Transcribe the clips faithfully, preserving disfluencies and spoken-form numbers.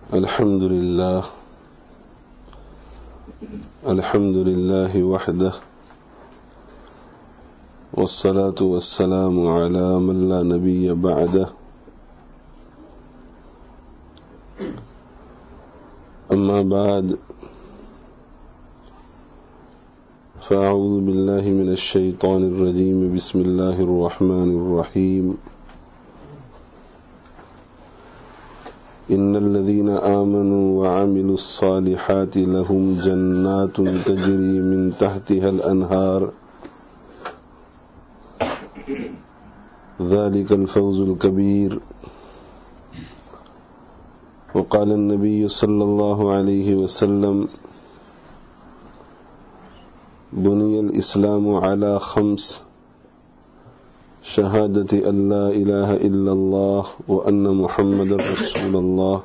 الحمد لله الحمد لله وحده والصلاة والسلام على من لا نبي بعده أما بعد فأعوذ بالله من الشيطان الرجيم بسم الله الرحمن الرحيم إن الذين آمنوا وعملوا الصالحات لهم جنات تجري من تحتها الأنهار ذلك الفوز الكبير. وقال النبي صلى الله عليه وسلم بني الإسلام على خمس شهادة أن لا إله إلا الله وأن محمد رسول الله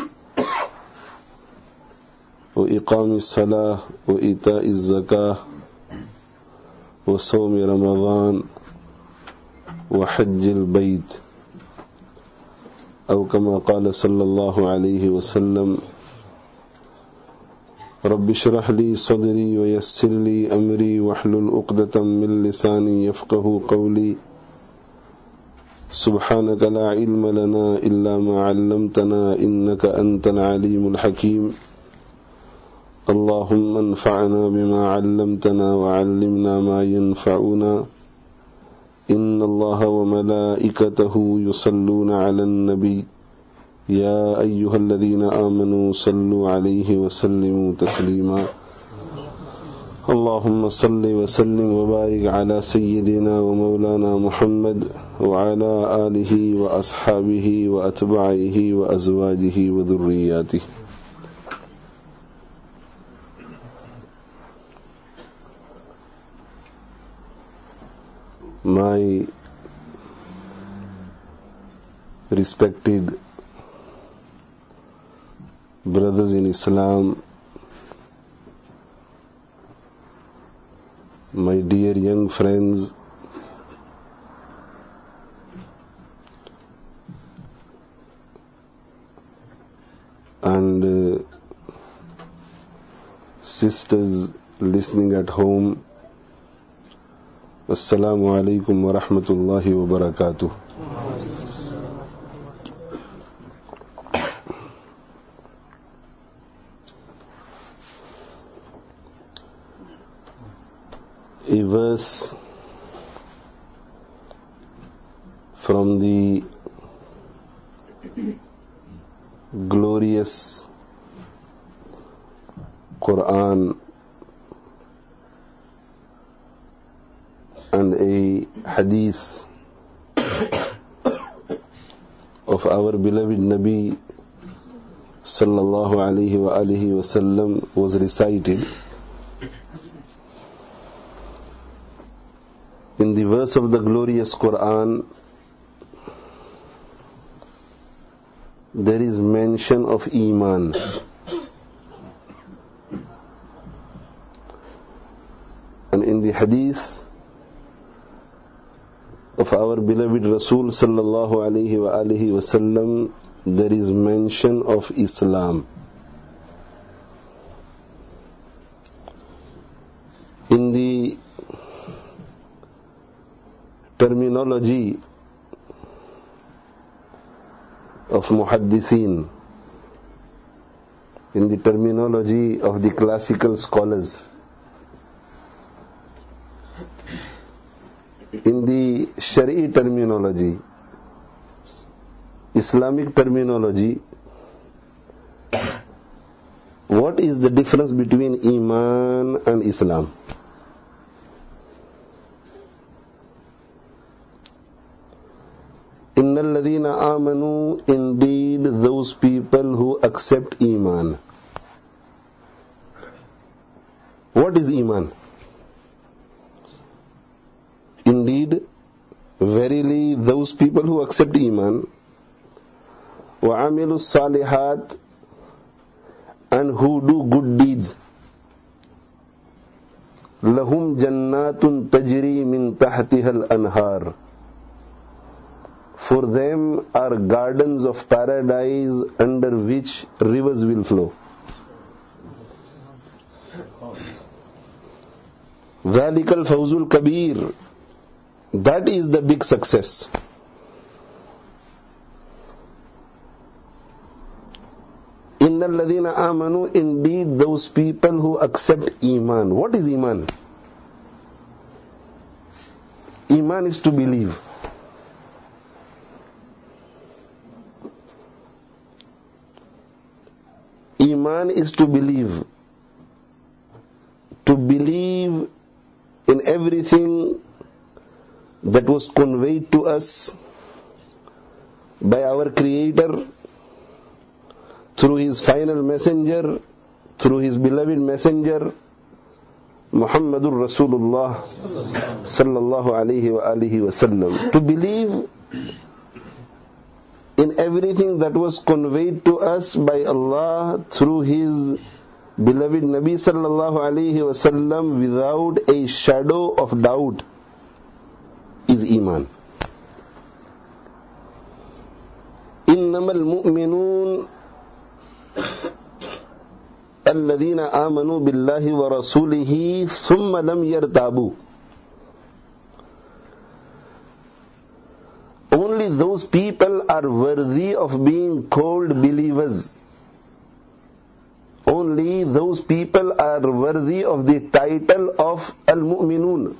وإقام الصلاة وإيتاء الزكاة وصوم رمضان وحج البيت أو كما قال صلى الله عليه وسلم رب اشرح لي صدري ويسر لي أمري واحلل عقدة من لساني يفقه قولي سبحانك لا علم لنا إلا ما علمتنا إنك أنت العليم الحكيم. اللهم انفعنا بما علمتنا وعلمنا ما ينفعنا إن الله وملائكته يصلون على النبي يا أيها الذين آمنوا صلوا عليه وسلموا تسليما. اللهم صل وسلم وبارك على سيدنا ومولانا محمد وعلى آله وأصحابه وأتباعه وأزواجه وذرياته. My respected brothers in Islam, my dear young friends, and uh, sisters listening at home, Assalamu alaikum wa rahmatullahi wa barakatuh. A verse from the glorious Quran and a hadith of our beloved Nabi sallallahu alayhi wa alihi wa sallam was recited. In the verse of the glorious Quran, there is mention of Iman. And in the hadith of our beloved Rasul sallallahu alayhi wa alihi wa sallam, there is mention of Islam. In the terminology of muhaddithin, in the terminology of the classical scholars, in the Shari'i terminology, Islamic terminology, what is the difference between Iman and Islam? Innal ladhina amanu, indeed those people who accept Iman. What is Iman? Indeed, verily those people who accept Iman, wa amilu salihat, and who do good deeds, lahum jannatun tajri min tahtiha al-anhar, for them are gardens of paradise under which rivers will flow. ذَلِكَ الْفَوْزُ الْكَبِيرُ. That is the big success. إِنَّ الَّذِينَ آمَنُوا, indeed those people who accept Iman. What is Iman? Iman is to believe. Iman is to believe. To believe in everything that was conveyed to us by our Creator through His final messenger, through His beloved messenger, Muhammadur Rasulullah sallallahu alayhi wa alihi wa sallam. To believe in everything that was conveyed to us by Allah through His beloved Nabi sallallahu alayhi wa sallam without a shadow of doubt is Iman. Innamal mu'minun alladhina amanu billahi wa rasulihi thumma lam yartabu. Only those people are worthy of being called believers. Only those people are worthy of the title of al-mu'minun.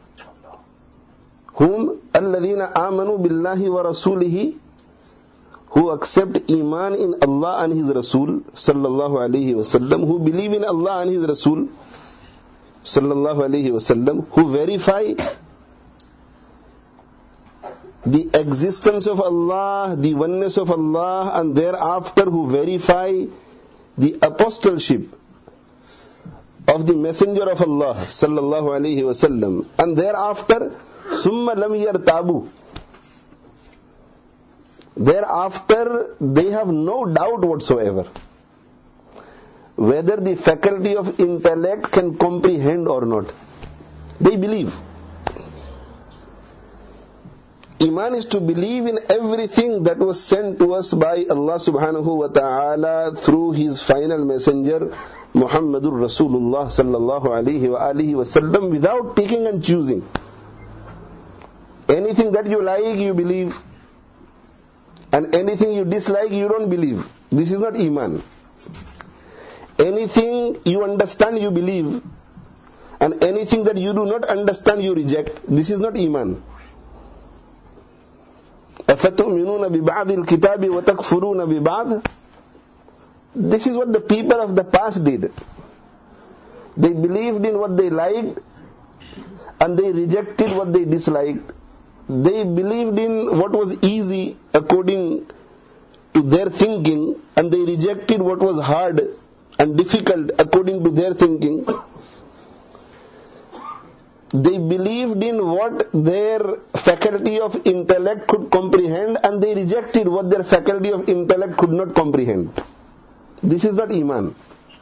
Whom? Alladhina amanu billahi wa rasulihi, who accept Iman in Allah and His Rasul sallallahu alayhi wa sallam, who believe in Allah and His Rasul sallallahu alayhi wa sallam, who verify the existence of Allah, the oneness of Allah, and thereafter who verify the apostleship of the messenger of Allah sallallahu alayhi wa sallam, and thereafter summa lam yartabu, thereafter they have no doubt whatsoever whether the faculty of intellect can comprehend or not. They believe. Iman is to believe in everything that was sent to us by Allah subhanahu wa ta'ala through His final messenger Muhammadur Rasulullah sallallahu alayhi wa alihi wa sallam without picking and choosing. Anything that you like, you believe, and anything you dislike, you don't believe. This is not Iman. Anything you understand, you believe, and anything that you do not understand, you reject. This is not Iman. أَفَتُؤْمِنُونَ بِبَعْضِ الْكِتَابِ وَتَكْفُرُونَ بِبَعْضِ. This is what the people of the past did. They believed in what they liked and they rejected what they disliked. They believed in what was easy according to their thinking, and they rejected what was hard and difficult according to their thinking. They believed in what their faculty of intellect could comprehend, and they rejected what their faculty of intellect could not comprehend. This is not Iman.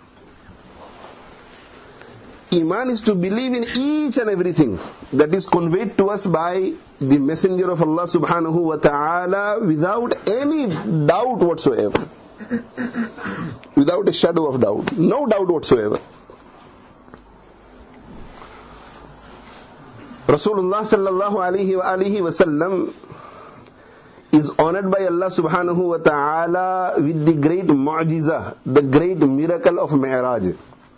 Iman is to believe in each and everything that is conveyed to us by the messenger of Allah subhanahu wa ta'ala without any doubt whatsoever. Without a shadow of doubt. No doubt whatsoever. Rasulullah sallallahu alayhi wa alihi wa sallam is honored by Allah subhanahu wa ta'ala with the great mu'jiza, the great miracle of Mi'raj.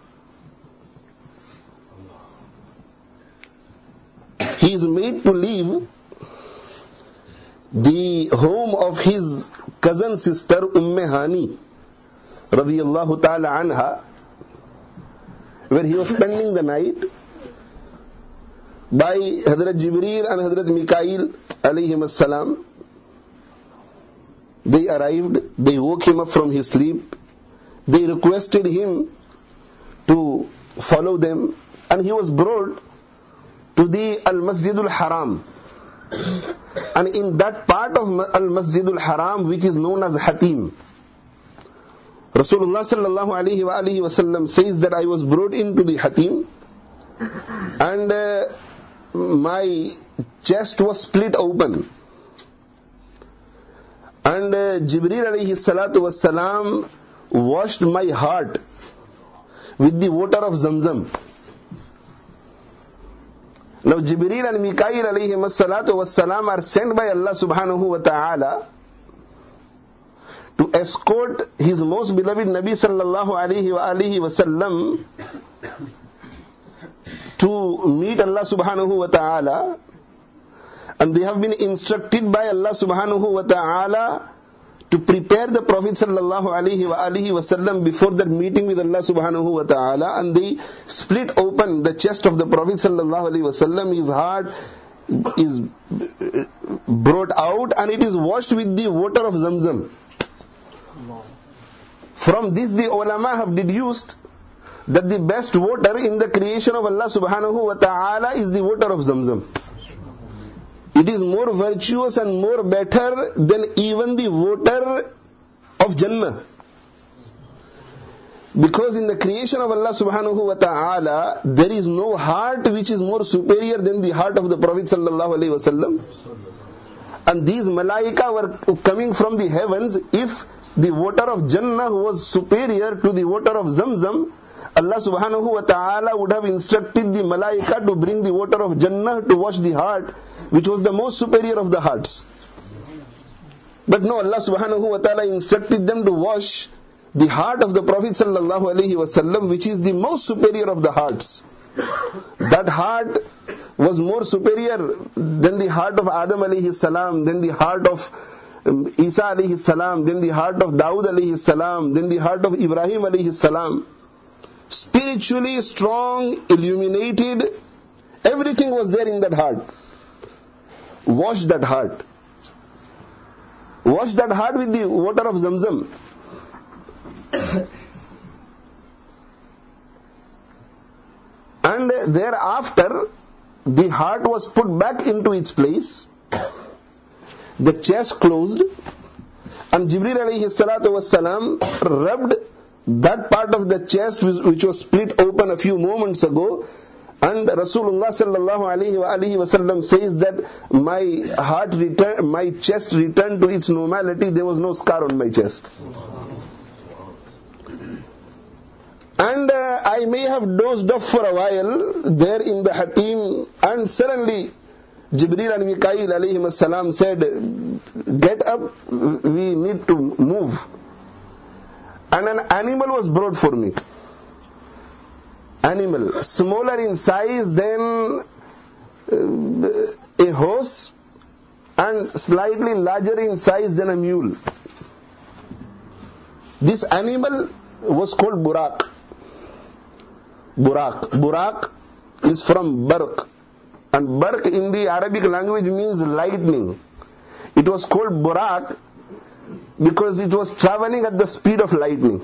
He is made to leave the home of his cousin sister Umm Hani radiyallahu ta'ala anha, where he was spending the night, by Hazrat Jibreel and Hazrat Mikail alayhim as-salam. They arrived, they woke him up from his sleep, they requested him to follow them, and he was brought to the Al-Masjidul Haram. And in that part of Al-Masjidul Haram which is known as Hatim, Rasulullah sallallahu alayhi wa alihi wa sallam says that I was brought into the Hatim, and uh, my chest was split open, And uh, Jibreel alayhi salatu was salam washed my heart with the water of Zamzam. Now Jibreel and Mikail alayhi salatu was salam are sent by Allah subhanahu wa ta'ala to escort His most beloved Nabi sallallahu alayhi wa alihi wasallam to meet Allah subhanahu wa ta'ala, and they have been instructed by Allah subhanahu wa ta'ala to prepare the Prophet sallallahu alayhi wa alihi wasallam before that meeting with Allah subhanahu wa ta'ala, and they split open the chest of the Prophet sallallahu alayhi wasallam. His heart is brought out and it is washed with the water of Zamzam. From this the ulama have deduced that the best water in the creation of Allah subhanahu wa ta'ala is the water of Zamzam. It is more virtuous and more better than even the water of Jannah. Because in the creation of Allah subhanahu wa ta'ala, there is no heart which is more superior than the heart of the Prophet sallallahu alaihi wasallam. And these malaika were coming from the heavens. If the water of Jannah was superior to the water of Zamzam, Allah subhanahu wa ta'ala would have instructed the malaika to bring the water of Jannah to wash the heart, which was the most superior of the hearts. But no, Allah subhanahu wa ta'ala instructed them to wash the heart of the Prophet sallallahu alaihi wasallam, which is the most superior of the hearts. That heart was more superior than the heart of Adam alayhi salam, than the heart of Isa alayhi salam, than the heart of Dawood alayhi salam, than the heart of Ibrahim alayhi salam. Spiritually strong, illuminated, everything was there in that heart. Wash that heart. Wash that heart with the water of Zamzam. And thereafter, the heart was put back into its place, the chest closed, and Jibreel alayhi salatu was salam rubbed that part of the chest which was split open a few moments ago, and Rasulullah sallallahu alayhi wa alihi wasallam says that my heart returned, my chest returned to its normality. There was no scar on my chest. And uh, I may have dozed off for a while there in the hatim, and suddenly Jibreel and Mikail alayhim salam said, get up, we need to move. And an animal was brought for me. Animal, smaller in size than uh, a horse and slightly larger in size than a mule. This animal was called Buraq. Buraq. Buraq is from Barq. And Barq in the Arabic language means lightning. It was called Buraq because it was traveling at the speed of lightning.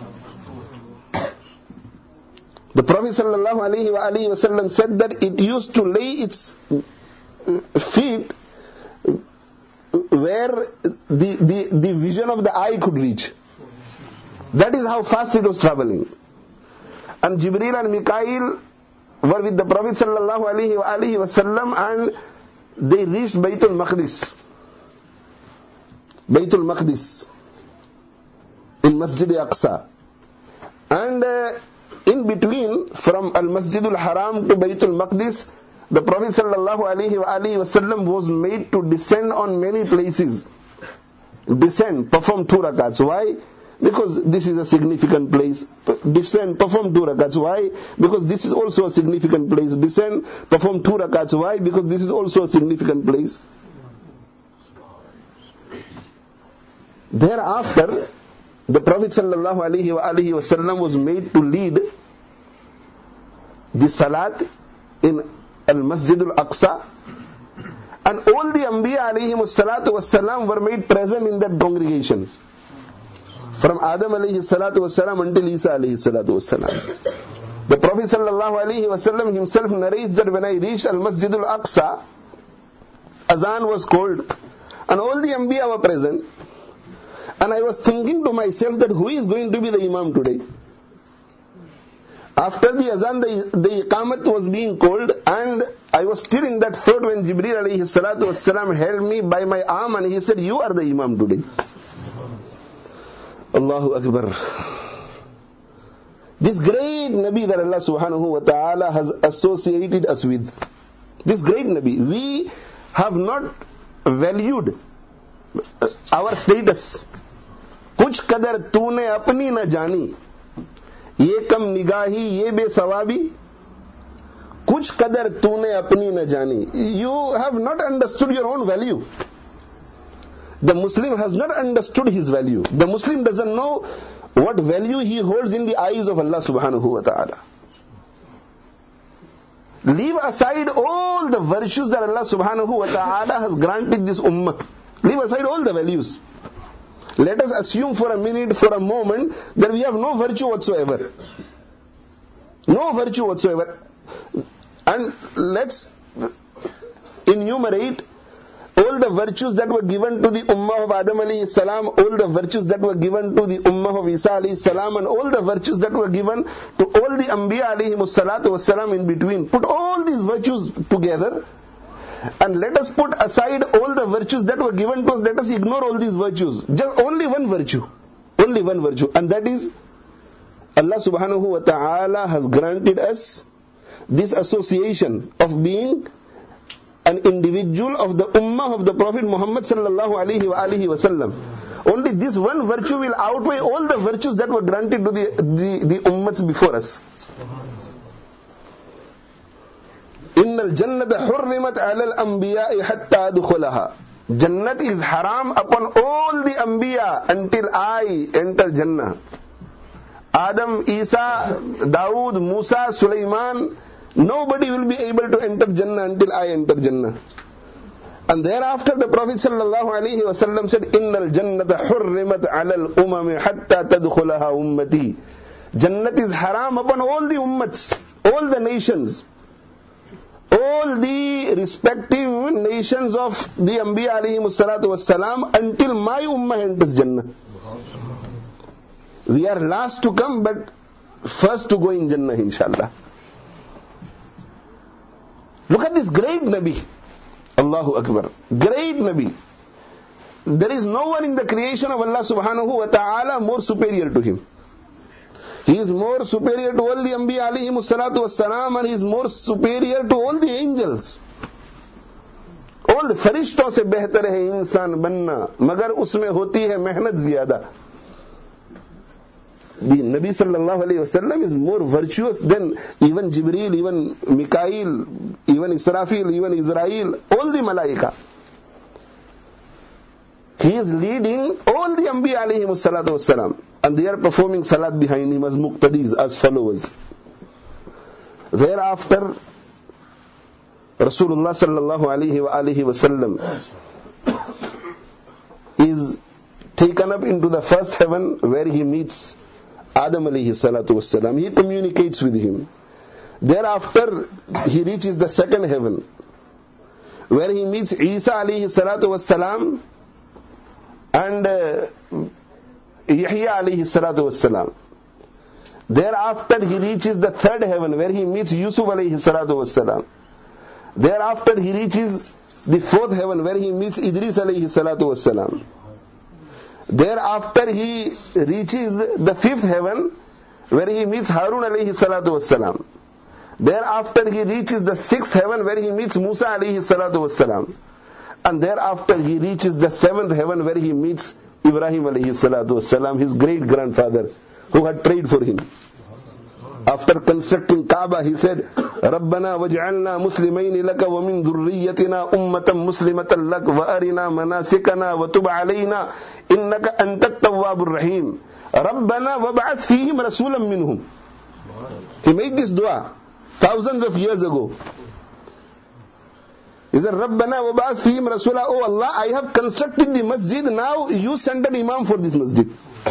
The Prophet sallallahu alaihi wa alihi wasallam said that it used to lay its feet where the, the, the vision of the eye could reach. That is how fast it was traveling. And Jibreel and Mikail were with the Prophet sallallahu alaihi wa alihi wasallam, and they reached Baytul Maqdis. Baytul Maqdis in Masjid Aqsa. And uh, in between, from Al-Masjid Al-Haram to Baytul Maqdis, the Prophet sallallahu alaihi wa alihi wasallam was made to descend on many places. Descend, perform two rakats. Why? Because this is a significant place. Descend, perform two rakats. Why? Because this is also a significant place. Descend, perform two rakats. Why? Because this is also a significant place. Thereafter, the Prophet sallallahu alaihi wa alihi wasallam was made to lead the salat in Al-Masjid Al-Aqsa, and all the Anbiya alayhimu salatu wassalam were made present in that congregation. From Adam alayhi salatu wassalam until Isa alayhi salatu wassalam. The Prophet sallallahu alayhi wasallam himself narrates that when I reached Al-Masjid Al-Aqsa, Azan was called, and all the Anbiya were present. And I was thinking to myself that who is going to be the Imam today? After the azan, the, the iqamat was being called, and I was still in that thought when Jibreel alayhi salatu wassalam held me by my arm and he said, you are the imam today. Allahu Akbar. This great Nabi that Allah subhanahu wa ta'ala has associated us with. This great Nabi. We have not valued our status. कुछ कदर तूने अपनी न जानी, ये कम निगाही ये बेसवाबी, कुछ कदर तूने अपनी न जानी. You have not understood your own value. The Muslim has not understood his value. The Muslim doesn't know what value he holds in the eyes of Allah subhanahu wa ta'ala. Leave aside all the virtues that Allah subhanahu wa ta'ala has granted this ummah. Leave aside all the values. Let us assume for a minute, for a moment, that we have no virtue whatsoever. No virtue whatsoever. And let's enumerate all the virtues that were given to the ummah of Adam alayhi salam, all the virtues that were given to the ummah of Isa alayhi salam, and all the virtues that were given to all the anbiya alayhi salatu wassalam in between. Put all these virtues together, and let us put aside all the virtues that were given to us. Let us ignore all these virtues. Just only one virtue. Only one virtue. And that is, Allah subhanahu wa ta'ala has granted us this association of being an individual of the ummah of the Prophet Muhammad sallallahu alaihi wa alihi wasallam. Only this one virtue will outweigh all the virtues that were granted to the, the, the ummats before us. Innal jannata hurrimat ala al-anbiya'i hatta adkhulaha. Jannat is haram upon all the anbiya until I enter Jannah. Adam, Isa, Dawood, Musa, Sulaiman, nobody will be able to enter Jannah until I enter Jannah. And thereafter the Prophet sallallahu alaihi wasallam said, Innal jannata hurrimat ala al-umami hatta tadkhulaha ummati. Jannat is haram upon all the ummats, all the nations, all the respective nations of the Anbiya alayhi salatu wassalam until my ummah enters Jannah. We are last to come, but first to go in Jannah, inshallah. Look at this great Nabi. Allahu Akbar. Great Nabi. There is no one in the creation of Allah subhanahu wa ta'ala more superior to him. He is more superior to all the Anbiya alayhi salatu wassalam, and he is more superior to all the angels. All the farishton se behtar hai insan banna, magar usme hoti hai mehnat ziyada. The Nabi sallallahu alayhi wasallam is more virtuous than even Jibreel, even Mikail, even Israfil, even Israel, all the malaika. He is leading all the Anbiya alayhi salatu wassalam, and they are performing salat behind him as muqtadis, as followers. Thereafter, Rasulullah sallallahu alayhi wa alihi wasallam is taken up into the first heaven where he meets Adam alayhi salatu wassalam. He communicates with him. Thereafter, he reaches the second heaven where he meets Isa alayhi salatu wassalam and uh, Yahya alayhi salatu wassalam. Thereafter, he reaches the third heaven where he meets Yusuf alayhi salatu wassalam. Thereafter, he reaches the fourth heaven where he meets Idris alayhi salatu wassalam. Thereafter, he reaches the fifth heaven where he meets Harun alayhi salatu wassalam. Thereafter, he reaches the sixth heaven where he meets Musa alayhi salatu wassalam. And thereafter, he reaches the seventh heaven where he meets Ibrahim alayhi salatu wassalam, his great grandfather, who had prayed for him. After constructing Kaaba, he said, Rabbana waj'alna muslimayni laka wa min dhurriyyatina ummatan muslimatan lak wa arina manasikana wa tub alayna innaka antat tawwabur rahim. Rabbana wab'ath fihim rasulan minhum. He made this dua thousands of years ago. He said, Rabbana wab'ath fihim rasula. Oh Allah, I have constructed the masjid, now you send an imam for this masjid.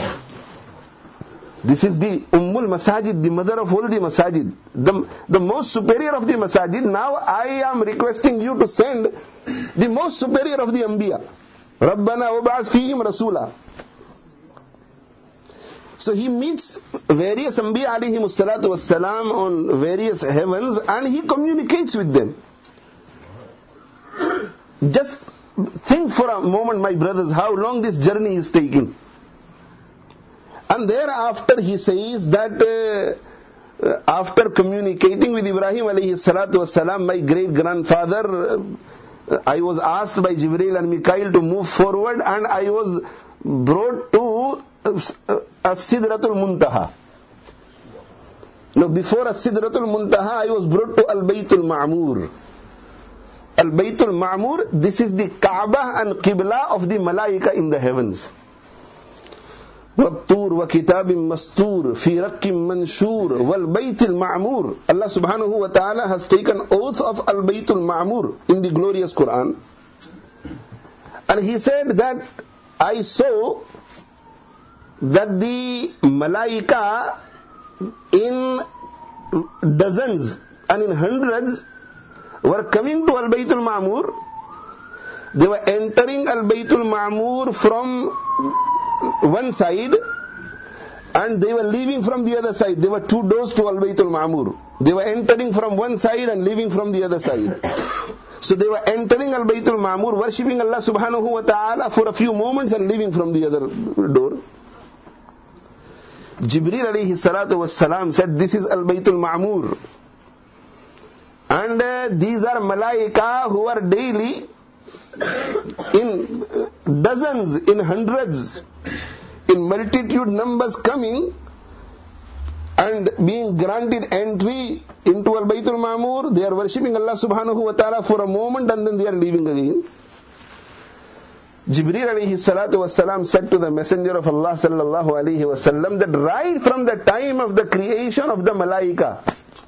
This is the Ummul Masajid, the mother of all the Masajid, the, the most superior of the Masajid. Now I am requesting you to send the most superior of the Anbiya. Rabbana wab'ath fihim rasula. So he meets various Anbiya alayhimus salatu wassalam on various heavens and he communicates with them. Just think for a moment, my brothers, how long this journey is taking. And thereafter he says that uh, after communicating with Ibrahim alayhi salatu wassalam, my great grandfather, uh, I was asked by Jibreel and Mikail to move forward and I was brought to As-Sidratul Muntaha. Now before As-Sidratul Muntaha, I was brought to Al-Baytul Ma'mur. Al-Baytul Ma'mur, this is the Kaaba and Qibla of the Malaika in the heavens. وَالطُّورِ وَكِتَابٍ مَسْطُورٍ فِي رَقٍّ مَنْشُورٍ وَالْبَيْتِ الْمَعْمُورِ. Allah subhanahu wa ta'ala has taken oath of Al-Baytul Ma'mur in the glorious Quran. And he said that I saw that the Malaika in dozens and in hundreds were coming to Al-Baytul Ma'mur. They were entering Al-Baytul Ma'mur from one side and they were leaving from the other side. There were two doors to Al-Baytul Ma'mur. They were entering from one side and leaving from the other side. So they were entering Al-Baytul Ma'mur, worshipping Allah subhanahu wa ta'ala for a few moments and leaving from the other door. Jibreel alayhi salatu was salam said, this is Al-Baytul Ma'mur. And uh, these are Malaika who are daily in dozens, in hundreds, in multitude numbers coming and being granted entry into Al-Baytul Ma'mur. They are worshipping Allah subhanahu wa ta'ala for a moment and then they are leaving again. Jibreel alayhi salatu wasalam said to the Messenger of Allah sallallahu alayhi wasallam that right from the time of the creation of the Malaika,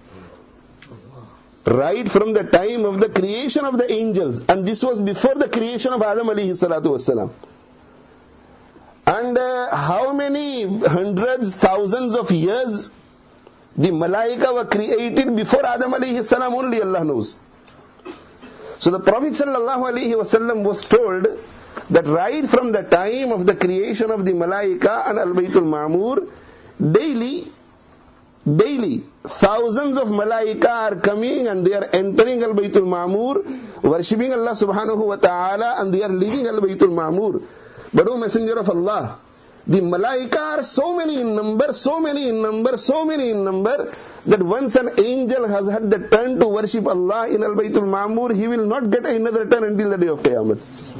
right from the time of the creation of the angels, and this was before the creation of Adam alayhi salatu wasalam. And uh, how many hundreds, thousands of years the Malaika were created before Adam alayhi salam, only Allah knows. So the Prophet sallallahu alayhi wasallam was told that right from the time of the creation of the Malaika and Al-Baytul Ma'mur, daily, daily, thousands of Malaika are coming and they are entering Al-Baytul Ma'mur, worshipping Allah subhanahu wa ta'ala, and they are leaving Al-Baytul Ma'mur. But O Messenger of Allah, the Malaika are so many in number, so many in number, so many in number, that once an angel has had the turn to worship Allah in Al-Baytul Ma'mur, he will not get another turn until the day of Qiyamah.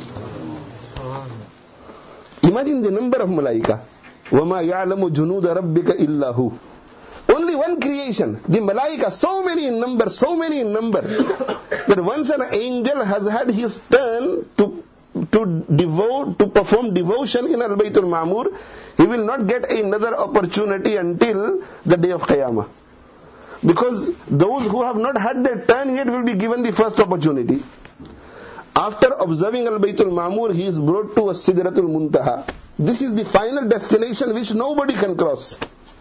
Imagine the number of Malaika. وَمَا يَعْلَمُ جُنُودَ رَبِّكَ إِلَّا هُ. Only one creation. The Malaika, so many in number, so many in number, that once an angel has had his turn to to devote, to perform devotion in Al-Baytul Ma'mur, he will not get another opportunity until the day of Qiyamah. Because those who have not had their turn yet will be given the first opportunity. After observing Al-Baytul Ma'mur, he is brought to As-Sidratul Muntaha. This is the final destination which nobody can cross.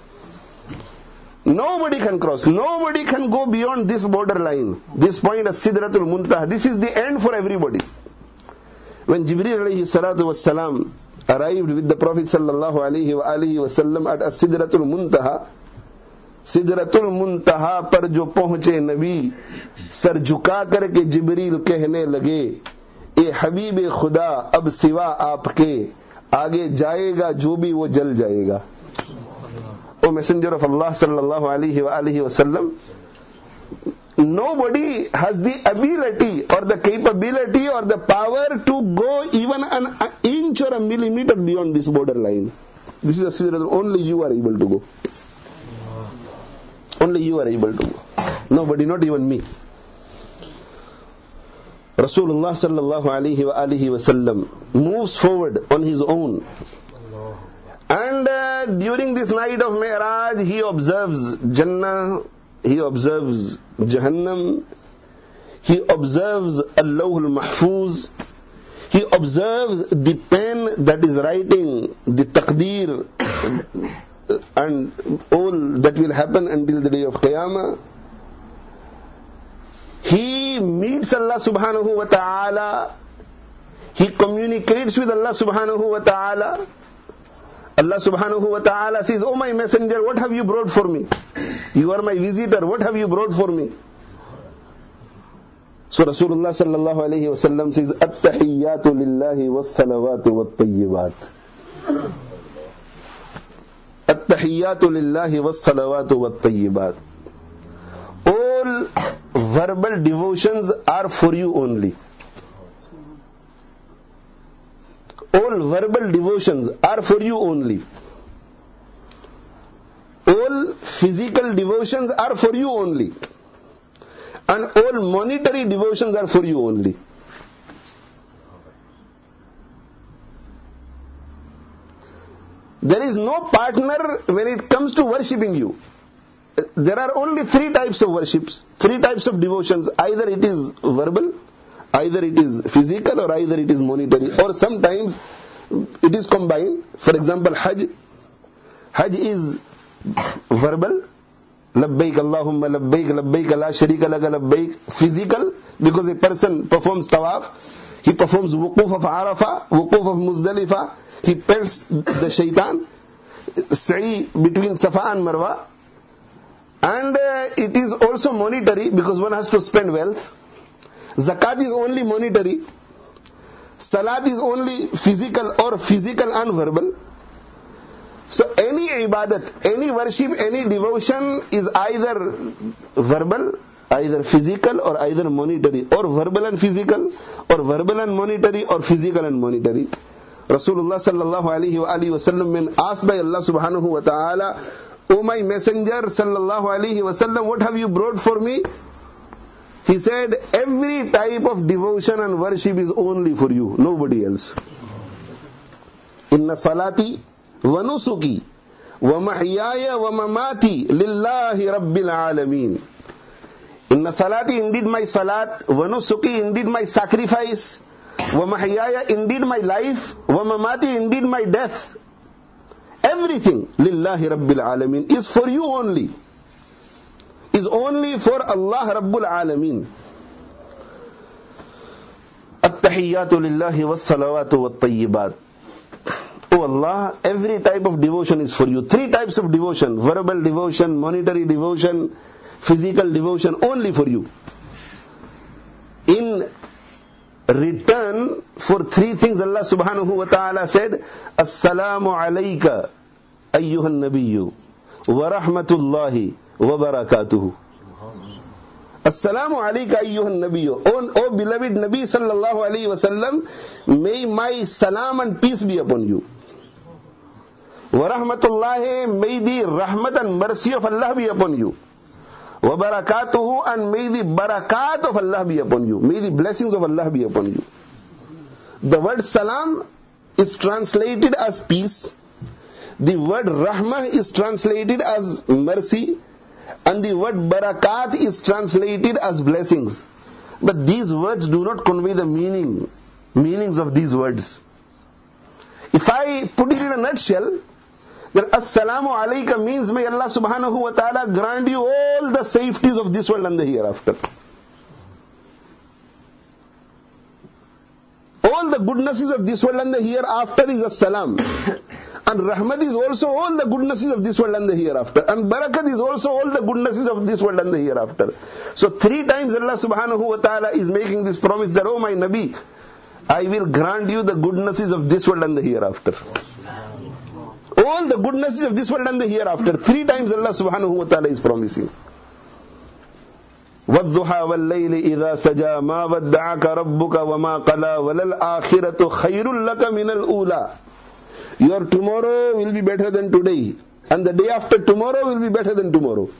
Nobody can cross. Nobody can go beyond this borderline. This point, As-Sidratul Muntaha. This is the end for everybody. When Jibreel alayhi salatu was salam arrived with the Prophet sallallahu alayhi wa alihi wasallam at As-Sidratul Muntaha, Sidratul Muntaha par jo pahunche Nabi, sar jhuka karke Jibreel kehne lage, ए हबीब खुदा अब सिवा आपके आगे जाएगा जो भी वो जल जाएगा. O Messenger of Allah sallallahu alayhi wa alihi wasallam, nobody has the ability or the capability or the power to go even an inch or a millimeter beyond this borderline. This is a secret. Only you are able to go. Only you are able to go. Nobody, not even me. Rasulullah sallallahu alayhi wa alihi wasallam moves forward on his own. And uh, during this night of Mi'raj, he observes Jannah, he observes Jahannam, he observes Allahul Mahfuz, he observes the pen that is writing the taqdeer and all that will happen until the day of Qiyamah. He meets Allah subhanahu wa ta'ala, he communicates with Allah subhanahu wa ta'ala, Allah subhanahu wa ta'ala says, "Oh my messenger, what have you brought for me? You are my visitor, what have you brought for me?" So Rasulullah sallallahu alayhi wa sallam says, "At-tahiyyatu lillahi was-salawatu wat-tayyibat." At-tahiyyatu lillahi was-salawatu wat-tayyibat. All verbal devotions are for you only. All verbal devotions are for you only. All physical devotions are for you only. And all monetary devotions are for you only. There is no partner when it comes to worshipping you. There are only three types of worships, three types of devotions. Either it is verbal, either it is physical, or either it is monetary, or sometimes it is combined. For example, Hajj. Hajj is verbal, labbaik Allahumma labbaik, labbaik la sharika laka labbaik. Physical, because a person performs tawaf, he performs wuquf of Arafah, wuquf of Muzdalifah, he pelts the shaitan, sa'i between Safa and Marwa. And uh, it is also monetary, because one has to spend wealth. Zakat is only monetary. Salat is only physical or physical and verbal. So any ibadat, any worship, any devotion is either verbal, either physical, or either monetary, or verbal and physical, or verbal and monetary, or physical and monetary. Rasulullah sallallahu alayhi wa alihi wa sallam, when asked by Allah subhanahu wa ta'ala, "O my messenger sallallahu alayhi wa sallam, what have you brought for me?" He said, every type of devotion and worship is only for you, nobody else. Inna salati wa nusuki wa mahyaya wa mamati lillahi rabbil alameen. Inna salati, indeed my salat, wa nusuki, indeed my sacrifice, wa mahyaya, indeed my life, wa mamati, indeed my death. Everything, lillahi rabbil alameen, is for you only. Is only for Allah Rabbul Alameen. At-tahiyyatu lillahi was-salawatu wat-tayyibat. Oh Allah, every type of devotion is for you. Three types of devotion: verbal devotion, monetary devotion, physical devotion, only for you. In return for three things, Allah subhanahu wa ta'ala said, "Assalamu alayka ayyuhan nabiyyu wa rahmatullahi wa barakatuhu." Assalamu alayka ayyuhan nabiyyu. O, o beloved Nabi sallallahu alayhi wa sallam, may my salam and peace be upon you. Wa rahmatullahi, may the rahmat and mercy of Allah be upon you. Wa barakatuhu, and may the barakat of Allah be upon you. May the blessings of Allah be upon you. The word salam is translated as peace. The word rahmah is translated as mercy. And the word barakat is translated as blessings. But these words do not convey the meaning, meanings of these words. If I put it in a nutshell, then Assalamu alayka means, may Allah subhanahu wa ta'ala grant you all the safeties of this world and the hereafter. All the goodnesses of this world and the hereafter is As-salam. And rahmat is also all the goodnesses of this world and the hereafter. And barakat is also all the goodnesses of this world and the hereafter. So three times Allah subhanahu wa ta'ala is making this promise that, "Oh my Nabi, I will grant you the goodnesses of this world and the hereafter." All the goodnesses of this world and the hereafter. Three times Allah subhanahu wa ta'ala is promising. وَالضُّحَى وَاللَّيْلِ إِذَا سَجَى مَا وَدَّعَكَ رَبُّكَ وَمَا قَلَى وَلَلْآخِرَةُ خَيْرٌ لَكَ مِنَ الْأُولَى. Your tomorrow will be better than today, and the day after tomorrow will be better than tomorrow.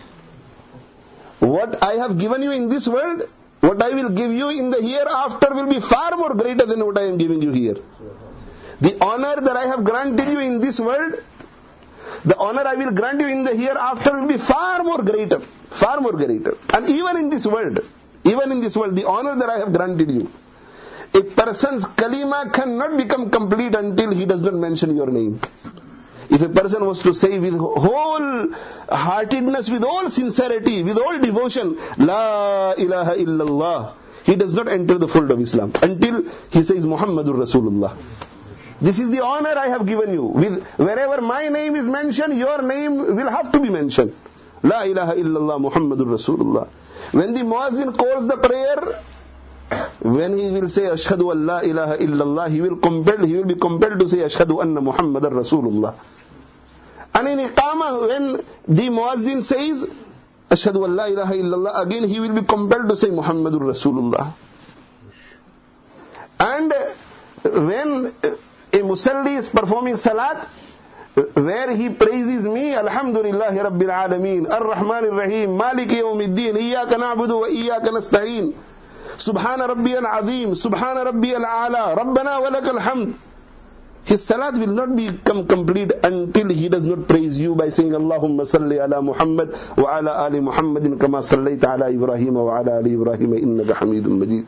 What I have given you in this world, what I will give you in the hereafter will be far more greater than what I am giving you here. The honor that I have granted you in this world, the honor I will grant you in the hereafter will be far more greater, far more greater. And even in this world, even in this world, the honor that I have granted you, a person's kalima cannot become complete until he does not mention your name. If a person was to say with whole heartedness, with all sincerity, with all devotion, La ilaha illallah, he does not enter the fold of Islam until he says Muhammadur Rasulullah. This is the honor I have given you. With, wherever my name is mentioned, your name will have to be mentioned. La ilaha illallah Muhammadur Rasulullah. When the muazzin calls the prayer, when he will say Ashhadu an la ilaha illallah, he will compelled, he will be compelled to say Ashhadu anna Muhammadar Rasulullah. And in Iqamah, when the muazzin says Ashhadu an la ilaha illallah, again he will be compelled to say Muhammadur Rasulullah. And when a musalli is performing salat, where he praises me, Alhamdulillahi Rabbil Alameen, Ar-Rahman Ar-Rahim, Maliki Yawmiddin, Iyaka na'budu wa Iyaka nasta'een, Subhana Rabbiyal Azim, Subhana Rabbiyal A'la, Rabbana walakal hamd. His salat will not become complete until he does not praise you by saying Allahumma salli ala Muhammad wa ala ali Muhammadin kama sallaita ala Ibrahim wa ala ali Ibrahim innaka Hamidun Majid.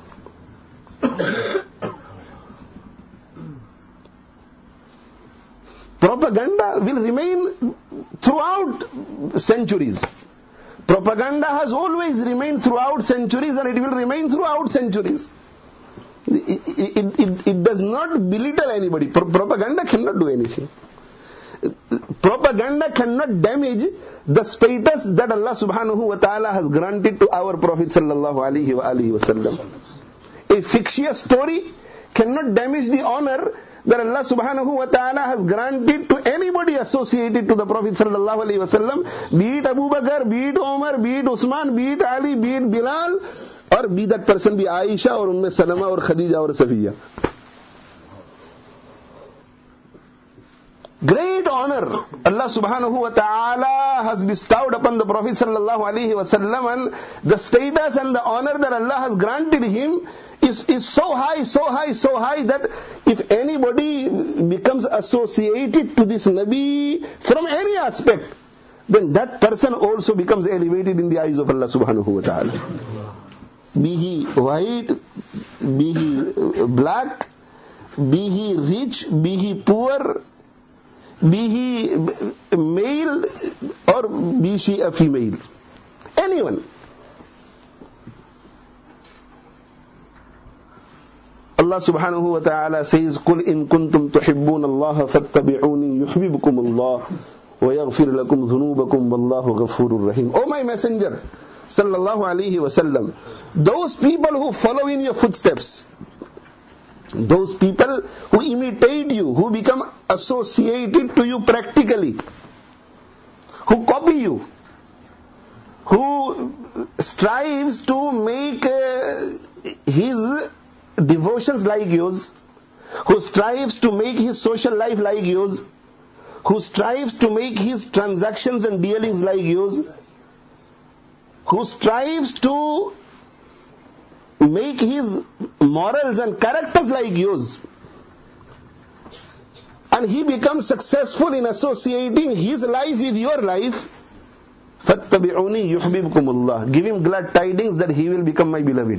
Propaganda will remain throughout centuries. Propaganda has always remained throughout centuries, and it will remain throughout centuries. It, it, it, it does not belittle anybody. Pro- propaganda cannot do anything. Propaganda cannot damage the status that Allah subhanahu wa ta'ala has granted to our Prophet sallallahu alaihi wa alihi wasallam. A fictitious story cannot damage the honor that Allah subhanahu wa ta'ala has granted to anybody associated to the Prophet sallallahu alaihi wasallam, be it Abu Bakr, be it Umar, be it Usman, be it Ali, be it Bilal, or be that person be Aisha or Umm Salama or Khadija or Safiya. Great honor Allah subhanahu wa ta'ala has bestowed upon the Prophet sallallahu alaihi wasallam, and the status and the honor that Allah has granted him is, is so high, so high, so high that if anybody becomes associated to this Nabi from any aspect, then that person also becomes elevated in the eyes of Allah subhanahu wa ta'ala. Be he white, be he black, be he rich, be he poor, be he male or be she a female. Anyone. Allah subhanahu wa ta'ala says, قُلْ إِن كُنْتُمْ تُحِبُّونَ اللَّهَ فَاتَّبِعُونِي يُحْبِبْكُمُ اللَّهُ وَيَغْفِرْ لَكُمْ ذُنُوبَكُمْ وَاللَّهُ غَفُورٌ رَحِيمٌ. O my messenger, sallallahu alayhi wa sallam, those people who follow in your footsteps, those people who imitate you, who become associated to you practically, who copy you, who strives to make uh, his devotions like yours, who strives to make his social life like yours, who strives to make his transactions and dealings like yours, who strives to make his morals and characters like yours, and he becomes successful in associating his life with your life, فَاتَّبِعُونِي يُحْبِبْكُمُ اللَّهُ. Give him glad tidings that he will become my beloved.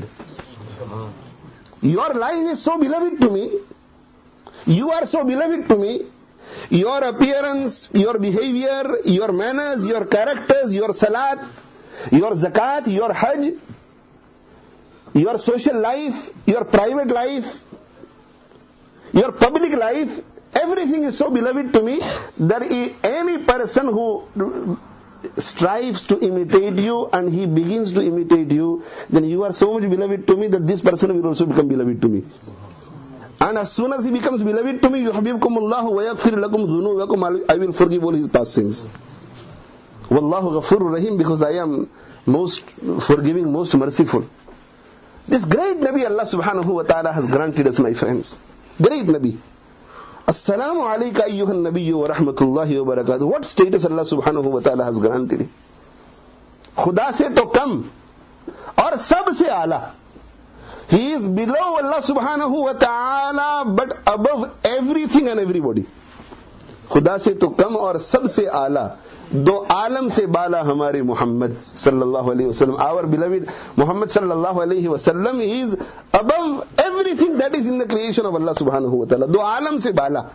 Your life is so beloved to me, you are so beloved to me, your appearance, your behavior, your manners, your characters, your salat, your zakat, your hajj, your social life, your private life, your public life, everything is so beloved to me that any person who strives to imitate you and he begins to imitate you, then you are so much beloved to me that this person will also become beloved to me. And as soon as he becomes beloved to me, يُحْبِبْكُمُ اللَّهُ وَيَغْفِرْ لَكُمْ ذُنُوبَكُمْ, I will forgive all his past sins. Wallahu Ghafurur Rahim, because I am most forgiving, most merciful. This great Nabi Allah subhanahu wa ta'ala has granted us, my friends. Great Nabi. Assalamu alayka ayyuhan nabiyyu wa rahmatullahi wa barakatuh. What status Allah subhanahu wa ta'ala has granted him? Khuda se to kam aur sab se ala. He is below Allah subhanahu wa ta'ala but above everything and everybody. Khuda se to kam aur sab se ala. Do alam se bala hamare Muhammad sallallahu alayhi wasallam. Our beloved Muhammad sallallahu alayhi wasallam is above everything that is in the creation of Allah subhanahu wa ta'ala. Do alam se bala.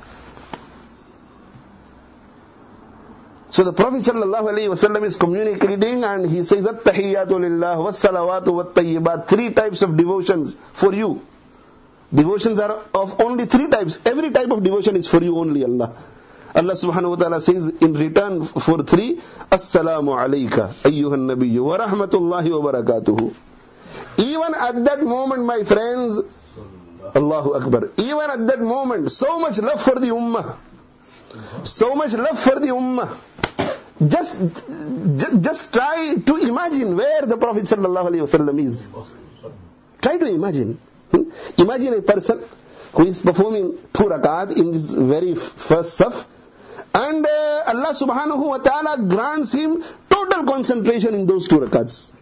So the Prophet sallallahu alayhi wasallam is communicating, and he says, At-tahiyyatu lillah, was-salawatu wat-tayyibat. Three types of devotions for you. Devotions are of only three types. Every type of devotion is for you only, Allah. Allah subhanahu wa ta'ala says in return for three, Assalamu alayka ayyuhan nabiyyu wa rahmatullahi wa barakatuhu. Even at that moment, my friends, Allahu Akbar, even at that moment, so much love for the ummah. So much love for the ummah. Just, just, just try to imagine where the Prophet sallallahu alaihi wasallam is. Try to imagine. Hmm? Imagine a person who is performing two rakat in this very first saf, and uh, Allah subhanahu wa ta'ala grants him total concentration in those two rakats.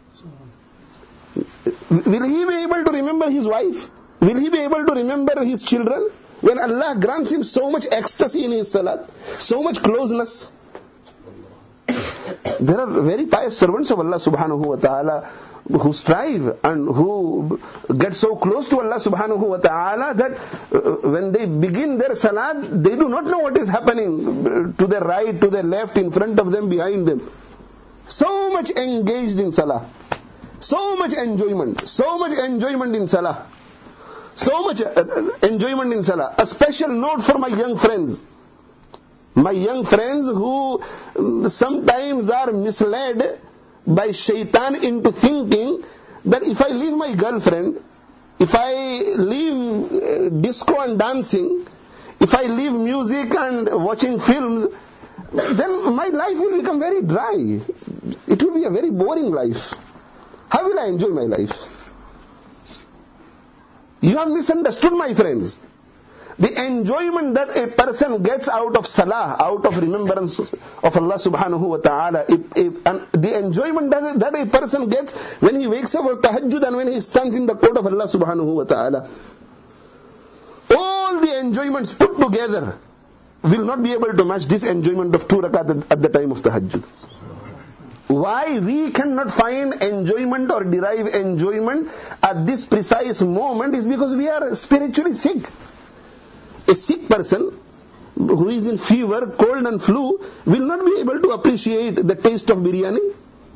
Will he be able to remember his wife? Will he be able to remember his children? When Allah grants him so much ecstasy in his salat, so much closeness. There are very pious servants of Allah subhanahu wa ta'ala who strive and who get so close to Allah subhanahu wa ta'ala that uh, when they begin their salat, they do not know what is happening to their right, to their left, in front of them, behind them. So much engaged in salah. So much enjoyment. So much enjoyment in salah. So much enjoyment in salah. A special note for my young friends. My young friends who sometimes are misled by shaitan into thinking that if I leave my girlfriend, if I leave disco and dancing, if I leave music and watching films, then my life will become very dry. It will be a very boring life. How will I enjoy my life? You have misunderstood, my friends. The enjoyment that a person gets out of salah, out of remembrance of Allah subhanahu wa ta'ala, if, if, and the enjoyment that, that a person gets when he wakes up for tahajjud and when he stands in the court of Allah subhanahu wa ta'ala, all the enjoyments put together will not be able to match this enjoyment of two rakat at the time of tahajjud. Why we cannot find enjoyment or derive enjoyment at this precise moment is because we are spiritually sick. A sick person who is in fever, cold and flu will not be able to appreciate the taste of biryani.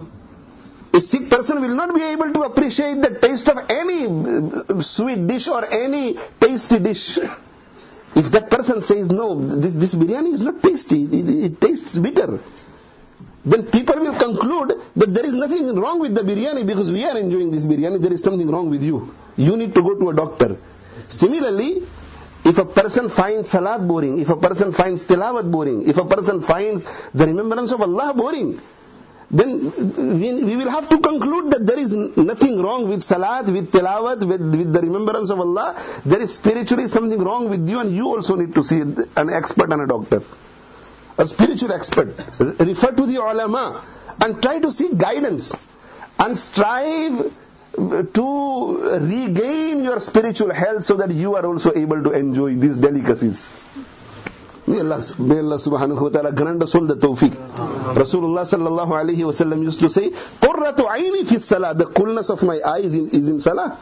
A sick person will not be able to appreciate the taste of any sweet dish or any tasty dish. If that person says, no, this, this biryani is not tasty, it, it tastes bitter, then people will conclude that there is nothing wrong with the biryani because we are enjoying this biryani, there is something wrong with you. You need to go to a doctor. Similarly, if a person finds salat boring, if a person finds tilawat boring, if a person finds the remembrance of Allah boring, then we, we will have to conclude that there is nothing wrong with salat, with tilawat, with, with the remembrance of Allah. There is spiritually something wrong with you, and you also need to see an expert and a doctor. A spiritual expert. Refer to the ulama and try to seek guidance and strive to regain your spiritual health so that you are also able to enjoy these delicacies. May Allah, may Allah subhanahu wa ta'ala grant us all the tawfiq. Rasulullah sallallahu alayhi wa sallam used to say, Qurratu ayni fi salah, the coolness of my eyes is in, is in salah.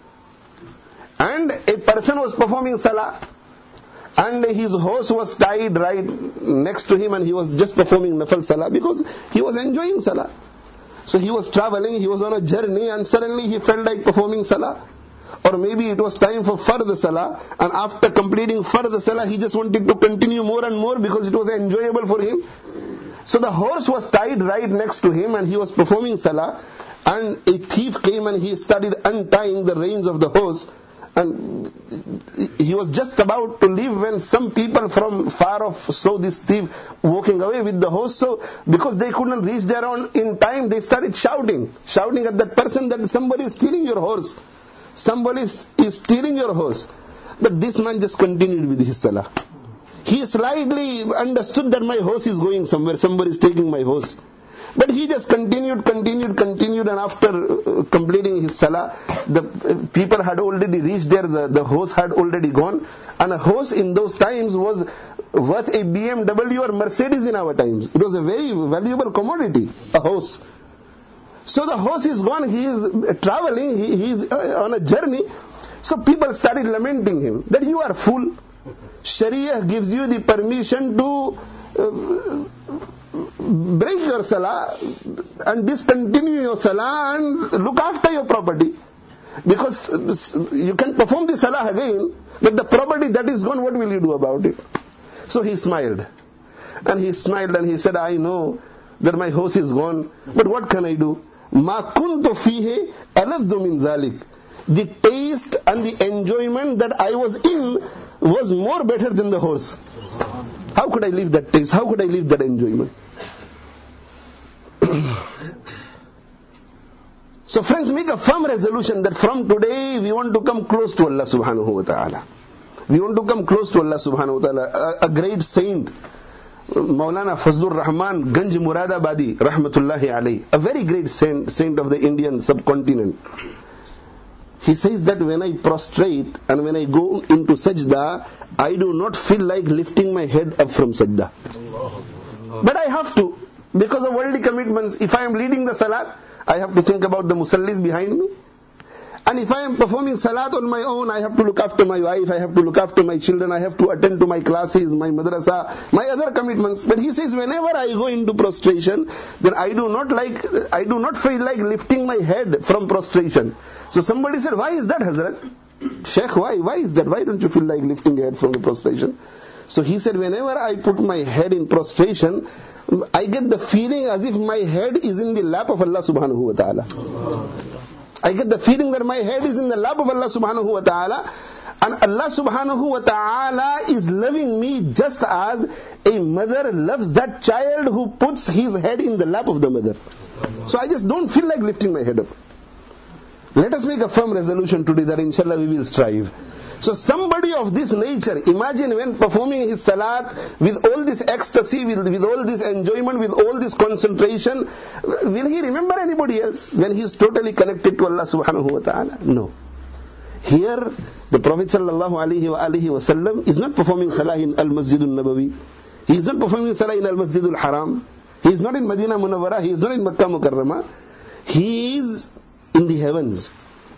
And a person was performing salah, and his horse was tied right next to him, and he was just performing nafal salah because he was enjoying salah. So he was traveling, he was on a journey, and suddenly he felt like performing salah. Or maybe it was time for further salah, and after completing further salah, he just wanted to continue more and more because it was enjoyable for him. So the horse was tied right next to him, and he was performing salah, and a thief came and he started untying the reins of the horse, and he was just about to leave when some people from far off saw this thief walking away with the horse. So because they couldn't reach there on in time, they started shouting, shouting at that person that somebody is stealing your horse. Somebody is stealing your horse. But this man just continued with his salah. He slightly understood that my horse is going somewhere, somebody is taking my horse. But he just continued, continued, continued, and after completing his salah, the people had already reached there, the, the horse had already gone, and a horse in those times was worth a B M W or Mercedes in our times. It was a very valuable commodity, a horse. So the horse is gone, he is traveling, he, he is on a journey. So people started lamenting him, that you are fool. Sharia gives you the permission to uh, break your salah and discontinue your salah and look after your property. Because you can perform the salah again, but the property that is gone, what will you do about it? So he smiled. And he smiled and he said, I know that my horse is gone, but what can I do? مَا كُنْتُ فِيهِ أَلَذُّ مِنْ ذَلِكَ. The taste and the enjoyment that I was in was more better than the horse. How could I leave that taste? How could I leave that enjoyment? So friends, make a firm resolution that from today we want to come close to Allah subhanahu wa ta'ala. We want to come close to Allah subhanahu wa ta'ala. A, a great saint, Maulana Fazlur Rahman Ganj Muradabadi, rahmatullahi alayhi, a very great saint, saint of the Indian subcontinent. He says that when I prostrate and when I go into sajda, I do not feel like lifting my head up from sajda. But I have to, because of worldly commitments. If I am leading the salat, I have to think about the musallis behind me. And if I am performing salat on my own, I have to look after my wife, I have to look after my children, I have to attend to my classes, my madrasa, my other commitments. But he says, whenever I go into prostration, then I do not like, I do not feel like lifting my head from prostration. So somebody said, why is that, Hazrat? Sheikh, why? Why is that? Why don't you feel like lifting your head from the prostration? So he said, whenever I put my head in prostration, I get the feeling as if my head is in the lap of Allah subhanahu wa ta'ala. I get the feeling that my head is in the lap of Allah subhanahu wa ta'ala, and Allah subhanahu wa ta'ala is loving me just as a mother loves that child who puts his head in the lap of the mother. So I just don't feel like lifting my head up. Let us make a firm resolution today that inshallah we will strive. So somebody of this nature, imagine when performing his salat with all this ecstasy, with, with all this enjoyment, with all this concentration, will he remember anybody else when he is totally connected to Allah subhanahu wa ta'ala? No. Here, the Prophet sallallahu alaihi wa alihi wasallam is not performing salah in Al-Masjid al-Nabawi. He is not performing salah in Al-Masjid al-Haram. He is not in Madinah Munawwara. He is not in Makkah Mukarramah. He is in the heavens.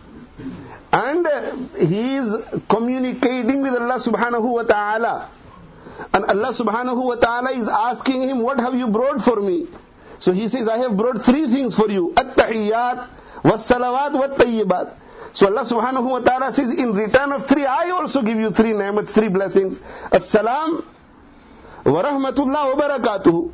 And he is communicating with Allah subhanahu wa ta'ala. And Allah subhanahu wa ta'ala is asking him, what have you brought for me? So he says, I have brought three things for you. At-tahiyyat, was-salawat, wat-tayyibat. So Allah subhanahu wa ta'ala says, in return of three, I also give you three ni'mats, three blessings. As-salam, wa rahmatullah wa barakatuhu.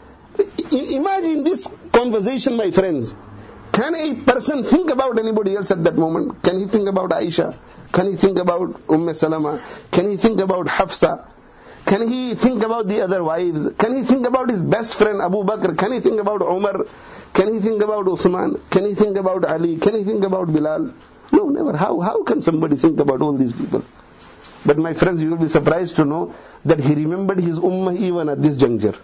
Imagine this conversation, my friends. Can a person think about anybody else at that moment? Can he think about Aisha? Can he think about Umm Salama? Can he think about Hafsa? Can he think about the other wives? Can he think about his best friend Abu Bakr? Can he think about Umar? Can he think about Uthman? Can he think about Ali? Can he think about Bilal? No, never. How, how can somebody think about all these people? But my friends, you will be surprised to know that he remembered his ummah even at this juncture.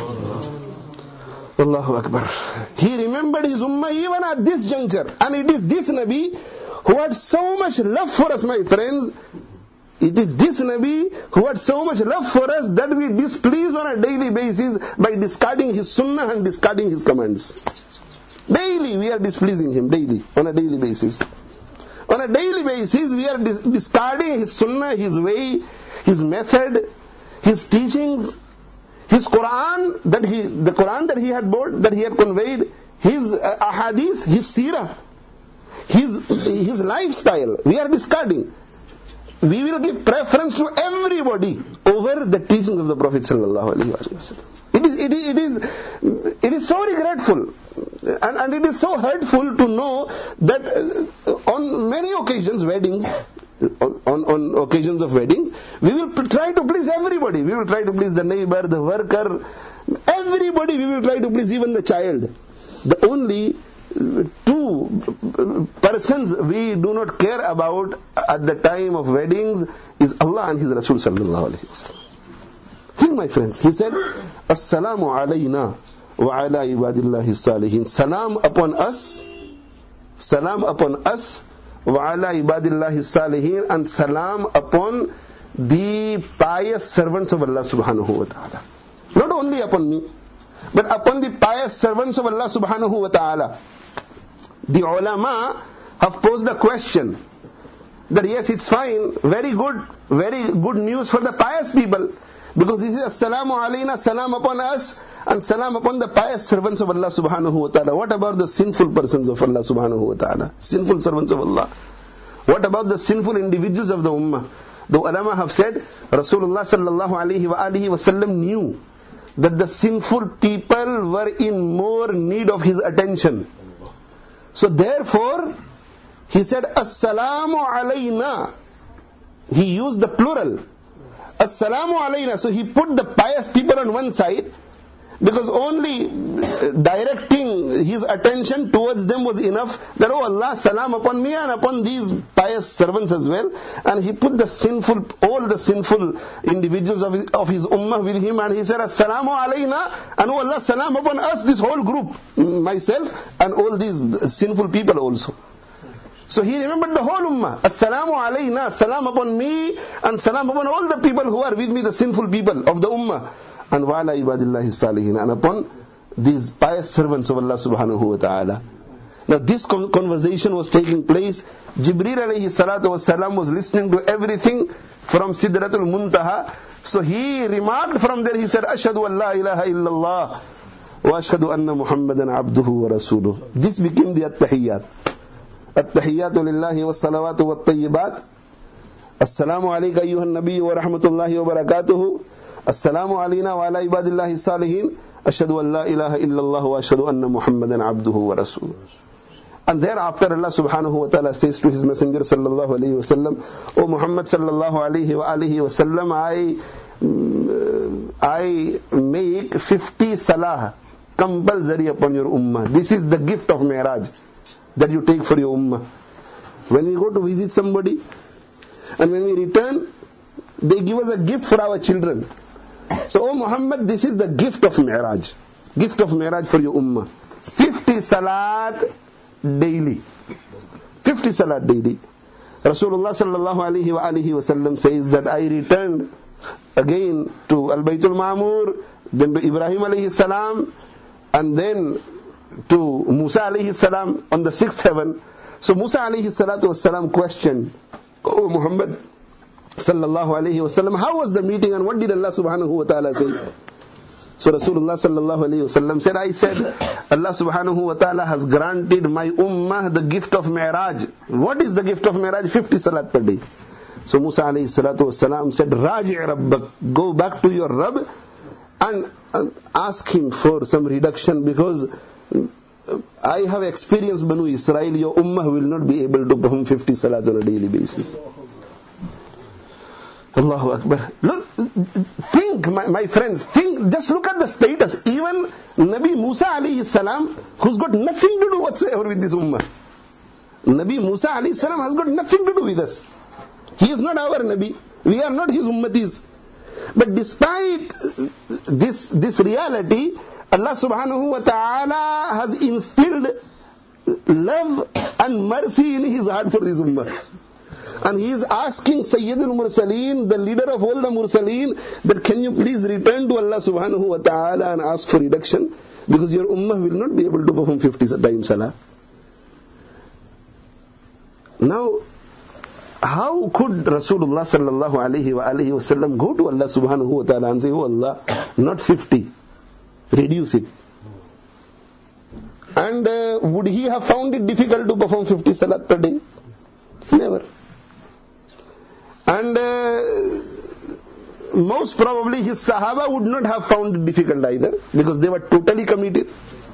Allahu Akbar. He remembered his ummah even at this juncture. And it is this Nabi who had so much love for us, my friends. It is this Nabi who had so much love for us that we displease on a daily basis by discarding his sunnah and discarding his commands. Daily we are displeasing him, daily, on a daily basis. On a daily basis we are dis- discarding his sunnah, his way, his method, his teachings, his Quran that he, the Quran that he had brought, that he had conveyed, his uh, ahadith, his seerah, his his lifestyle. We are discarding. We will give preference to everybody over the teachings of the Prophet sallallahu alaihi wasallam. It is it is it is it is so regretful, and and it is so hurtful to know that uh, on many occasions, weddings. On, on occasions of weddings, we will try to please everybody. We will try to please the neighbor, the worker, everybody we will try to please, even the child. The only two persons we do not care about at the time of weddings is Allah and His Rasul sallallahu alaihi wasallam. Think, my friends, he said, Assalamu alayna wa ala ibadillahi salihin. Salam upon us, salam upon us, وَعَلَى عِبَادِ اللَّهِ الصَّالِحِينَ, and salam upon the pious servants of Allah subhanahu wa ta'ala. Not only upon me, but upon the pious servants of Allah subhanahu wa ta'ala. The ulama have posed a question that yes, it's fine, very good, very good news for the pious people, because this is Assalamu alayna, salam upon us, and salam upon the pious servants of Allah subhanahu wa ta'ala. What about the sinful persons of Allah subhanahu wa ta'ala? Sinful servants of Allah. What about the sinful individuals of the ummah? The ulama have said, Rasulullah sallallahu alayhi wa alihi wasallam knew that the sinful people were in more need of his attention. So therefore, he said, As-salamu alayna. He used the plural. As-salamu alayna. So he put the pious people on one side, because only directing his attention towards them was enough, that, oh Allah, salam upon me and upon these pious servants as well. And he put the sinful, all the sinful individuals of his, of his ummah with him, and he said, As-salamu alayna, and oh Allah, salam upon us, this whole group, myself and all these sinful people also. So he remembered the whole ummah. As-salamu alayna, salam upon me and salam upon all the people who are with me, the sinful people of the ummah. And wa'ala ibadillahi salihin, and upon these pious servants of Allah subhanahu wa ta'ala. Now this conversation was taking place. Jibreel alayhi salatu was salam was listening to everything from Sidratul Muntaha. So he remarked from there, he said, Ashhadu an la ilaha illallah wa ashhadu anna Muhammadan abduhu wa rasuluh. This became the at-tahiyyat. At-tahiyyatu lillahi wa salawatu wa tayyibat. Assalamu alayka ayyuhan nabiyyu wa rahmatullahi wa barakatuhu. Assalamu alayna wa ala ibadillahi salihin. Ashhadu an la ilaha illallah wa ashhadu anna Muhammadan abduhu wa rasuluh. And thereafter Allah subhanahu wa ta'ala says to his messenger sallallahu alayhi wa sallam, O Muhammad sallallahu alayhi wa alihi wa sallam, I, I make fifty salah compulsory upon your ummah. This is the gift of Mi'raj that you take for your ummah. When we go to visit somebody, and when we return, they give us a gift for our children. So, O Muhammad, this is the gift of Mi'raj. Gift of Mi'raj for your ummah. fifty salat daily. fifty salat daily. Rasulullah sallallahu alayhi wa alihi wa sallam says that I returned again to Al-Baytul Ma'mur, then to Ibrahim alayhi salam, and then to Musa alayhi salam on the sixth heaven. So Musa alayhi salatu was salam questioned, O Muhammad sallallahu alayhi wa sallam, how was the meeting and what did Allah subhanahu wa ta'ala say? So Rasulullah sallallahu alayhi wa sallam said, I said, Allah subhanahu wa ta'ala has granted my ummah the gift of Mi'raj. What is the gift of Mi'raj? fifty salat per day. So Musa alayhi salatu was salam said, Raji' Rabbak, go back to your Rabb and, and ask him for some reduction, because I have experienced Banu Israel, your ummah will not be able to perform fifty salat on a daily basis. Allahu Akbar. Look, think, my, my friends, think, just look at the status. Even Nabi Musa alayhi salam, who's got nothing to do whatsoever with this ummah. Nabi Musa alayhi salam has got nothing to do with us. He is not our Nabi. We are not his ummatis. But despite this, this reality, Allah subhanahu wa ta'ala has instilled love and mercy in his heart for this ummah. And he is asking Sayyidul Mursaleen, the leader of all the Mursaleen, that can you please return to Allah subhanahu wa ta'ala and ask for reduction, because your ummah will not be able to perform fifty times salah. Now, how could Rasulullah sallallahu alayhi wa alihi wa sallam go to Allah subhanahu wa ta'ala and say, oh Allah, not fifty, reduce it? And uh, would he have found it difficult to perform fifty salat per day? Never. And uh, most probably his Sahaba would not have found it difficult either, because they were totally committed.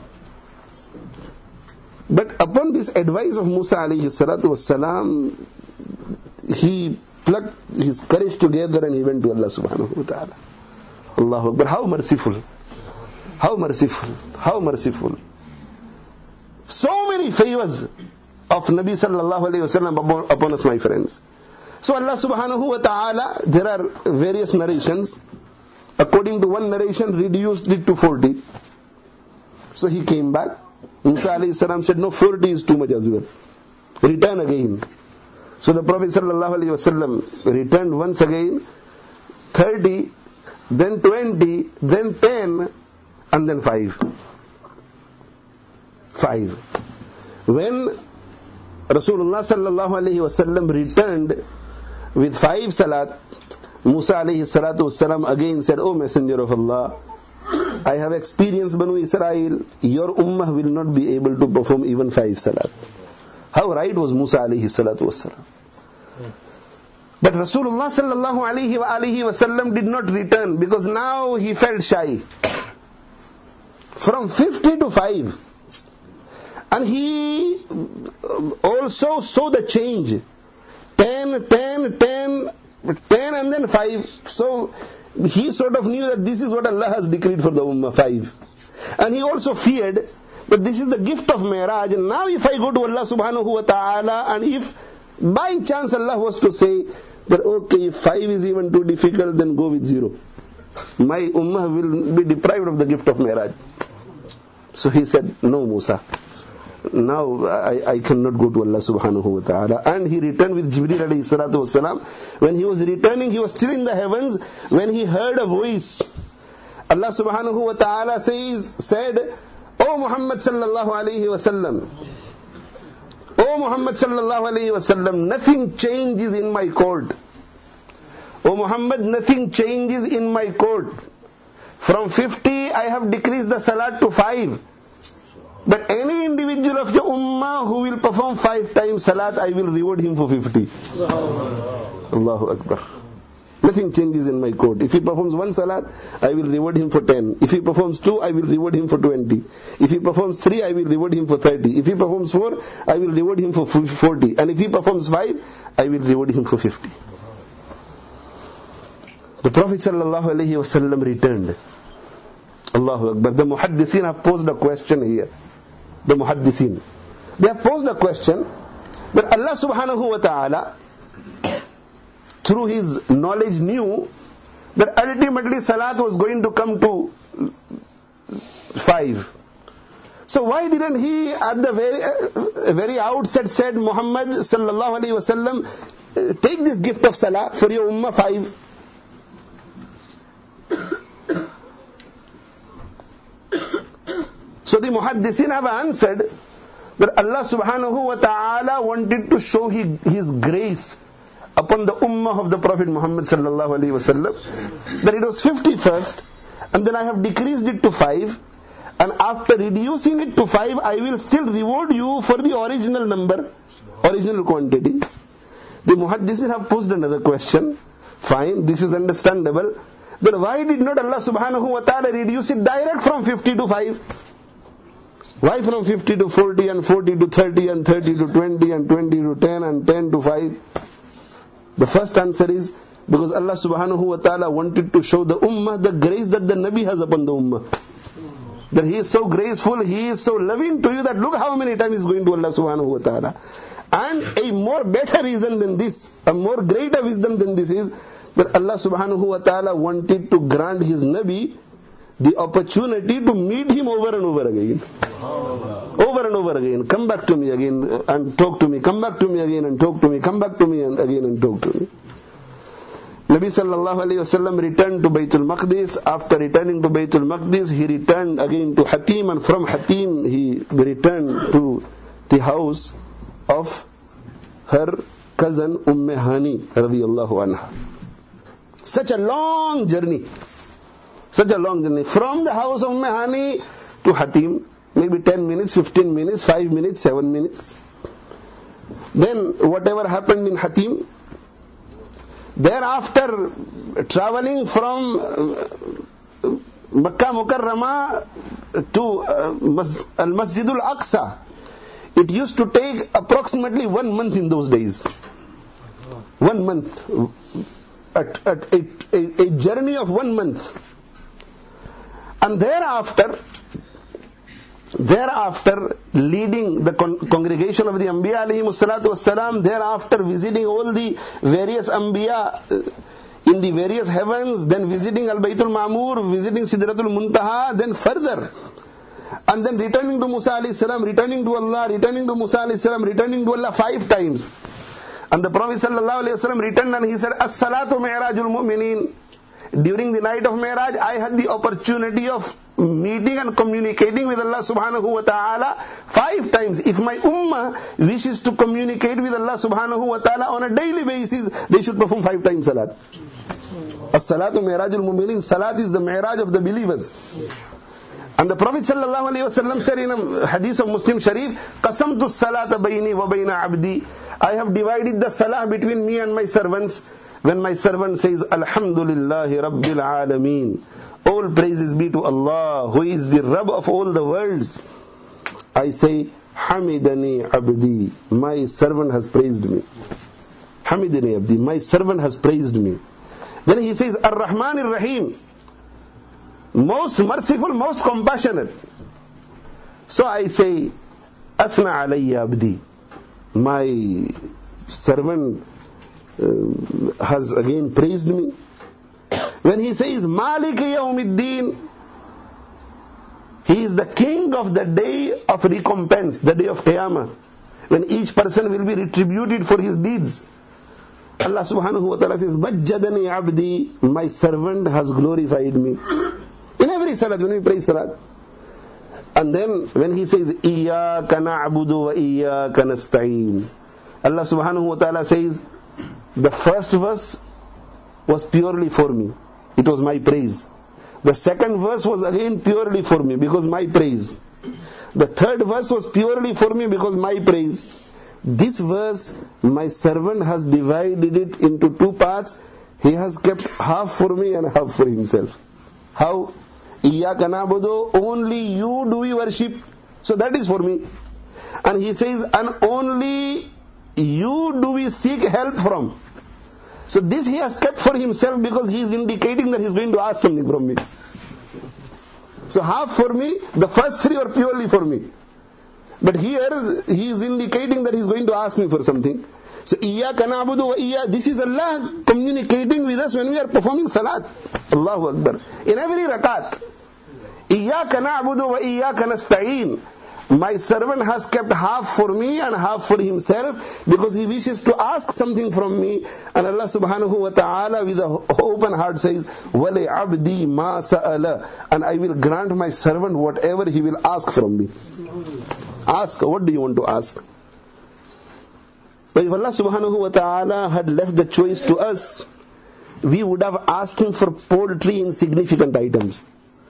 But upon this advice of Musa alayhi salatu wassalam, he plucked his courage together and he went to Allah subhanahu wa ta'ala. Allahu Akbar. How merciful. How merciful. How merciful. So many favors of Nabi sallallahu alayhi wa sallam upon, upon us, my friends. So Allah subhanahu wa ta'ala, there are various narrations. According to one narration, reduced it to forty. So he came back. Musa alayhi salam said, no, forty is too much as well. Return again. So the Prophet sallallahu alayhi wa sallam returned once again, thirty, then twenty, then ten, and then five. Five. When Rasulullah sallallahu alayhi wa sallam returned with five salat, Musa alayhi salatu wassalam again said, O Messenger of Allah, I have experienced Banu Israel, your ummah will not be able to perform even five salat. How right was Musa alayhi salatu wassalam? But Rasulullah sallallahu alaihi wa alihi wasallam did not return because now he felt shy. From fifty to five. And he also saw the change. ten, ten, ten, ten and then five. So he sort of knew that this is what Allah has decreed for the Ummah, five. And he also feared that this is the gift of Mi'raj. And now if I go to Allah subhanahu wa ta'ala, and if by chance Allah was to say that okay, if five is even too difficult, then go with zero. My Ummah will be deprived of the gift of Mi'raj. So he said, no Musa. Now I, I cannot go to Allah subhanahu wa ta'ala. And he returned with Jibreel alayhi salatu wasalam. When he was returning, he was still in the heavens when he heard a voice. Allah subhanahu wa ta'ala says, said, O Muhammad sallallahu alayhi wasallam, O Muhammad sallallahu alayhi wasallam, nothing changes in my court. O Muhammad, nothing changes in my court. From fifty, I have decreased the salat to five. But any individual of the ummah who will perform five times salat, I will reward him for fifty. Allahu Akbar. Nothing changes in my court. If he performs one salat, I will reward him for ten. If he performs two, I will reward him for twenty. If he performs three, I will reward him for thirty. If he performs four, I will reward him for forty. And if he performs five, I will reward him for fifty. The Prophet sallallahu alaihi wasallam returned. Allahu Akbar. The muhaddithin have posed a question here. The muhaddithin. They have posed a question that Allah subhanahu wa ta'ala, through His knowledge, knew that ultimately salat was going to come to five. So why didn't He at the very, uh, very outset said, Muhammad sallallahu alaihi wasallam, take this gift of salah for your ummah five. So the muhaddithin have answered that Allah subhanahu wa ta'ala wanted to show His, his grace upon the ummah of the Prophet Muhammad sallallahu alaihi wasallam, that it was fifty first, and then I have decreased it to five, and after reducing it to five, I will still reward you for the original number, original quantity. The muhaddithin have posed another question. Fine, this is understandable. Then why did not Allah subhanahu wa ta'ala reduce it direct from fifty to five? Why from fifty to forty and forty to thirty and thirty to twenty and twenty to ten and ten to five? The first answer is because Allah subhanahu wa ta'ala wanted to show the ummah the grace that the Nabi has upon the ummah. That he is so graceful, he is so loving to you that look how many times he is going to Allah subhanahu wa ta'ala. And a more better reason than this, a more greater wisdom than this is that Allah subhanahu wa ta'ala wanted to grant his Nabi the opportunity to meet him over and over again. Over and over again. Come back to me again and talk to me. Come back to me again and talk to me. Come back to me and again and talk to me. Nabi sallallahu alayhi wasallam returned to Baytul Maqdis. After returning to Baytul Maqdis, he returned again to Hatim, and from Hatim he returned to the house of her cousin Umm Hani radiyallahu anha. Such a long journey. Such a long journey. From the house of Umm Hani to Hatim, maybe ten minutes, fifteen minutes, five minutes, seven minutes. Then whatever happened in Hatim, thereafter traveling from Makkah Mukarramah to uh, Al-Masjidul Aqsa, it used to take approximately one month in those days. One month. A, a, a, a journey of one month. And thereafter, thereafter leading the con- congregation of the Anbiya alayhimu salatu wassalam, thereafter visiting all the various Anbiya in the various heavens, then visiting Al-Baytul Ma'mur, visiting Sidratul Muntaha, then further, and then returning to Musa alayhi salam, returning to Allah, returning to Musa alayhi salam, returning to Allah five times. And the Prophet sallallahu alayhi wasallam returned and he said, As-salatu mi'rajul mu'minin. During the night of Mi'raj, I had the opportunity of meeting and communicating with Allah subhanahu wa ta'ala five times. If my ummah wishes to communicate with Allah subhanahu wa ta'ala on a daily basis, they should perform five times salat. As-salatu mi'rajul mu'minin. Salat is the mi'raj of the believers. And the Prophet sallallahu alaihi wasallam said in a hadith of Muslim Sharif, "Qasamtu salata bayni wa bayna abdi." I have divided the salah between me and my servants. When my servant says, "Alhamdulillahi Rabbil Alameen," all praises be to Allah, who is the Rabb of all the worlds, I say, "Hamidani abdi," my servant has praised me. Hamidani abdi, my servant has praised me. Then he says, "Ar-Rahman Ar-Rahim," most merciful, most compassionate. So I say, "Athna alayya abdi," my servant uh, has again praised me. When he says, "Malik yawmiddin," he is the king of the day of recompense, the day of Qiyamah, when each person will be retributed for his deeds. Allah subhanahu wa ta'ala says, "Majjadani abdi," my servant has glorified me. In every salat, when we pray salat. And then when he says, "Iyyaka na'budu wa iyyaka nasta'in," Allah subhanahu wa ta'ala says, the first verse was purely for me. It was my praise. The second verse was again purely for me because my praise. The third verse was purely for me because my praise. This verse, my servant has divided it into two parts. He has kept half for me and half for himself. How? Iyyaka na'budu, only you do we worship. So that is for me. And he says, and only you do we seek help from. So this he has kept for himself because he is indicating that he is going to ask something from me. So half for me, the first three are purely for me. But here he is indicating that he is going to ask me for something. So Iyyaka na'budu wa iyyaka, this is Allah communicating with us when we are performing salat. Allahu Akbar. In every rakat. Iyyaka na'budu wa iyyaka nasta'in. My servant has kept half for me and half for himself because he wishes to ask something from me. And Allah subhanahu wa ta'ala with an open heart says, "Wali abdi ma sa'ala," and I will grant my servant whatever he will ask from me. Ask, what do you want to ask? But if Allah subhanahu wa ta'ala had left the choice to us, we would have asked him for paltry, insignificant items.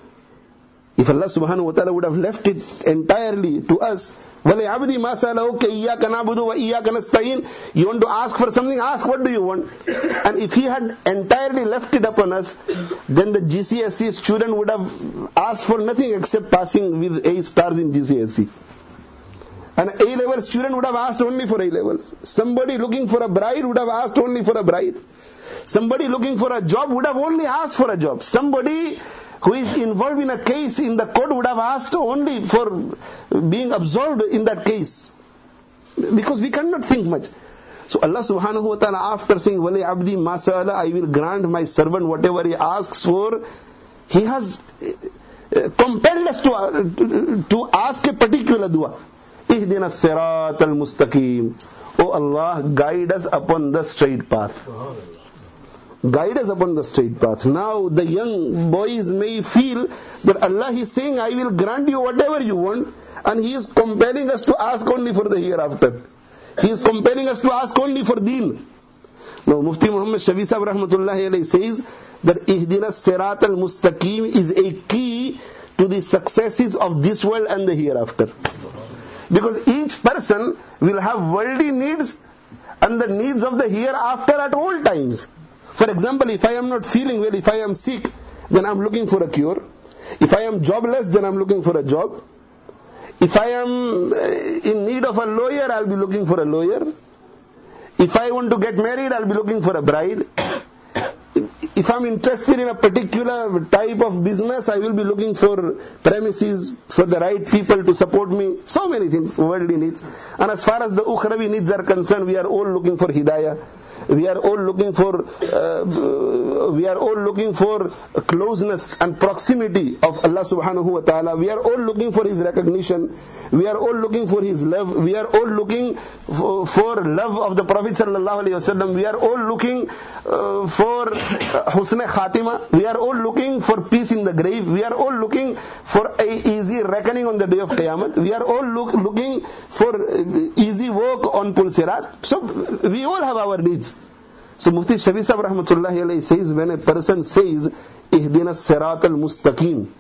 If Allah subhanahu wa ta'ala would have left it entirely to us, "Wali abdi ma sa'ala," okay, "Iyyaka na'budu wa iyyaka nasta'in," you want to ask for something, ask, what do you want? And if he had entirely left it upon us, then the G C S E student would have asked for nothing except passing with A stars in G C S E. An A-level student would have asked only for A-levels. Somebody looking for a bride would have asked only for a bride. Somebody looking for a job would have only asked for a job. Somebody who is involved in a case in the court would have asked only for being absolved in that case. Because we cannot think much. So Allah subhanahu wa ta'ala, after saying, "Wali abdi ma sa'ala," I will grant my servant whatever he asks for, he has compelled us to, to ask a particular dua. Ihdina as-sirat al-mustaqim. Oh Allah, guide us upon the straight path. Guide us upon the straight path. Now the young boys may feel that Allah is saying, "I will grant you whatever you want," and He is compelling us to ask only for the hereafter. He is compelling us to ask only for deen. Now Mufti Muhammad Shafi Sahib rahmatullahi alayhi says that Ihdina as-sirat al-mustaqim is a key to the successes of this world and the hereafter. Because each person will have worldly needs and the needs of the hereafter at all times. For example, if I am not feeling well, if I am sick, then I am looking for a cure. If I am jobless, then I am looking for a job. If I am in need of a lawyer, I will be looking for a lawyer. If I want to get married, I will be looking for a bride. If I am interested in a particular type of business, I will be looking for premises, for the right people to support me. So many things, worldly needs. And as far as the ukhravi needs are concerned, we are all looking for hidayah. We are all looking for uh, we are all looking for closeness and proximity of Allah subhanahu wa ta'ala. We are all looking for His recognition. We are all looking for His love. We are all looking for, for love of the Prophet sallallahu alaihi wasallam. We are all looking uh, for uh, husn khatima. We are all looking for peace in the grave. We are all looking for a easy reckoning on the day of Qiyamah. We are all look, looking for easy work on Pul Sirat. So we all have our needs. So Mufti Shafi Sahib rahmatullahi alayhi says, when a person says, "Ihdina as-sirat al-mustaqim,"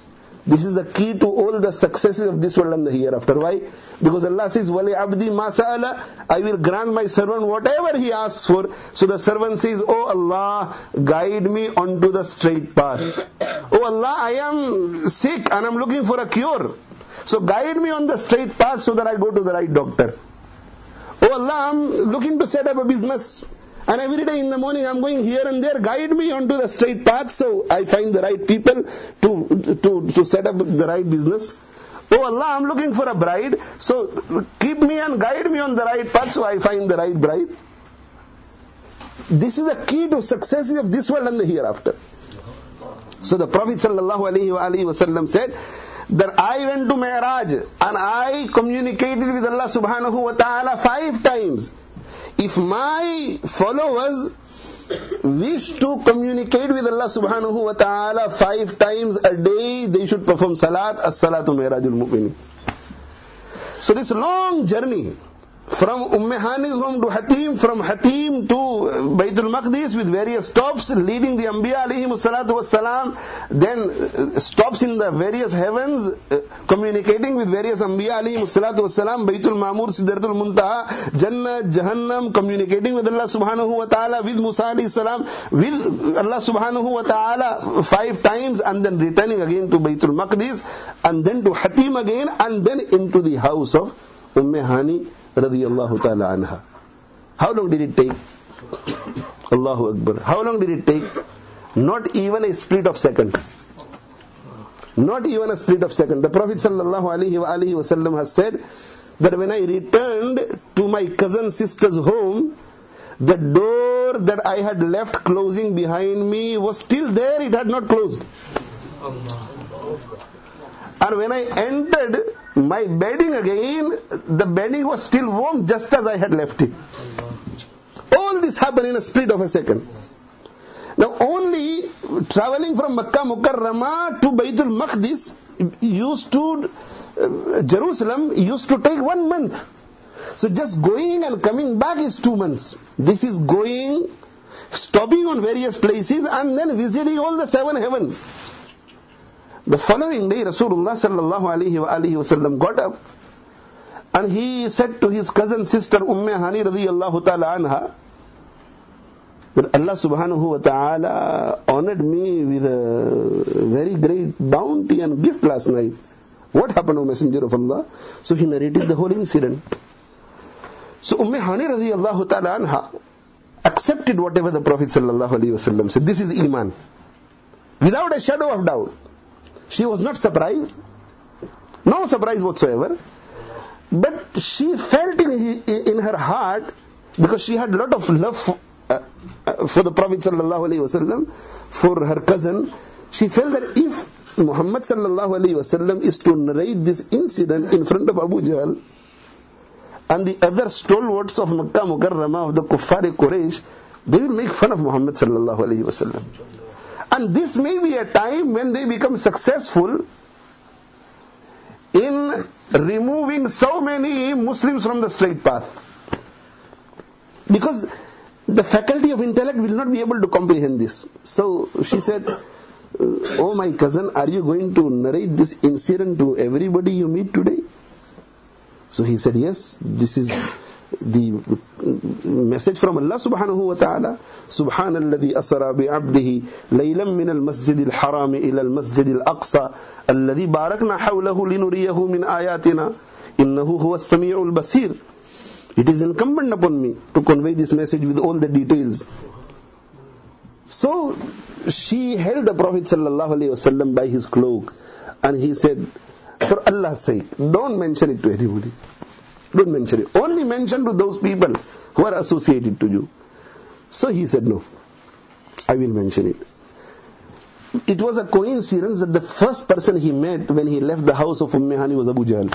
This is the key to all the successes of this world and the hereafter. Why? Because Allah says, "Wali abdi ma sa'ala," I will grant my servant whatever he asks for. So the servant says, "Oh Allah, guide me onto the straight path. Oh Allah, I am sick and I'm looking for a cure. So guide me on the straight path so that I go to the right doctor. Oh Allah, I'm looking to set up a business. And every day in the morning I'm going here and there. Guide me onto the straight path so I find the right people to, to, to set up the right business. Oh Allah, I'm looking for a bride. So keep me and guide me on the right path so I find the right bride." This is the key to success of this world and the hereafter. So the Prophet sallallahu alaihi wasallam said that I went to Mi'raj and I communicated with Allah subhanahu wa ta'ala five times. If my followers wish to communicate with Allah subhanahu wa ta'ala five times a day, they should perform salat, as-salatu mi'rajul mu'minin. So this long journey from Umm Hani's home to Hatim, from Hatim to Baytul Maqdis with various stops leading the Anbiya alayhimu salatu wassalam, then stops in the various heavens communicating with various Anbiya alayhimu salatu wassalam, Baytul Ma'mur, Sidratul Muntaha, Jannah, Jahannam, communicating with Allah subhanahu wa ta'ala, with Musa alayhi salam, with Allah subhanahu wa ta'ala five times, and then returning again to Baytul Maqdis, and then to Hatim again, and then into the house of Umm Hani radiyallahu ta'ala anha. How long did it take? Allahu Akbar. How long did it take? Not even a split of second. Not even a split of second. The Prophet sallallahu alaihi wa alihi wasallam has said that when I returned to my cousin sister's home, the door that I had left closing behind me was still there, it had not closed. And when I entered my bedding again, the bedding was still warm just as I had left it. All this happened in a split of a second. Now only traveling from Makkah Mukarramah to Baytul Maqdis used to, uh, Jerusalem used to take one month. So just going and coming back is two months. This is going, stopping on various places and then visiting all the seven heavens. The following day, Rasulullah sallallahu alaihi wa alihi wasallam got up and he said to his cousin sister Umm Hani radiyallahu ta'ala anha that Allah subhanahu wa ta'ala honored me with a very great bounty and gift last night. What happened, O Messenger of Allah? So he narrated the whole incident. So Umm Hani radiyallahu ta'ala anha accepted whatever the Prophet sallallahu alaihi wasallam said. This is Iman. Without a shadow of doubt. She was not surprised, no surprise whatsoever, but she felt in, in her heart, because she had a lot of love for, uh, for the Prophet sallallahu alaihi wasallam, for her cousin. She felt that if Muhammad sallallahu alaihi wasallam is to narrate this incident in front of Abu Jahl and the other stalwarts of Makkah Mukarramah, of the Kuffar Quraysh, they will make fun of Muhammad sallallahu alaihi wasallam. And this may be a time when they become successful in removing so many Muslims from the straight path. Because the faculty of intellect will not be able to comprehend this. So she said, "Oh my cousin, are you going to narrate this incident to everybody you meet today?" So he said, "Yes, this is the message from Allah subhanahu wa ta'ala. Subhanalladhi asra bi'abdihi laylan min al-masjid al-haram ila al-masjid al-aqsa alladhi barakna hawlahu linuriyahu min ayatina innahu huwa as-sami'ul basir." It is incumbent upon me to convey this message with all the details. So she held the Prophet sallallahu alaihi wasallam by his cloak and he said, "For Allah's sake, don't mention it to anybody. Don't mention it. Only mention to those people who are associated to you." So he said, "No, I will mention it." It was a coincidence that the first person he met when he left the house of Umm Hani was Abu Jahl.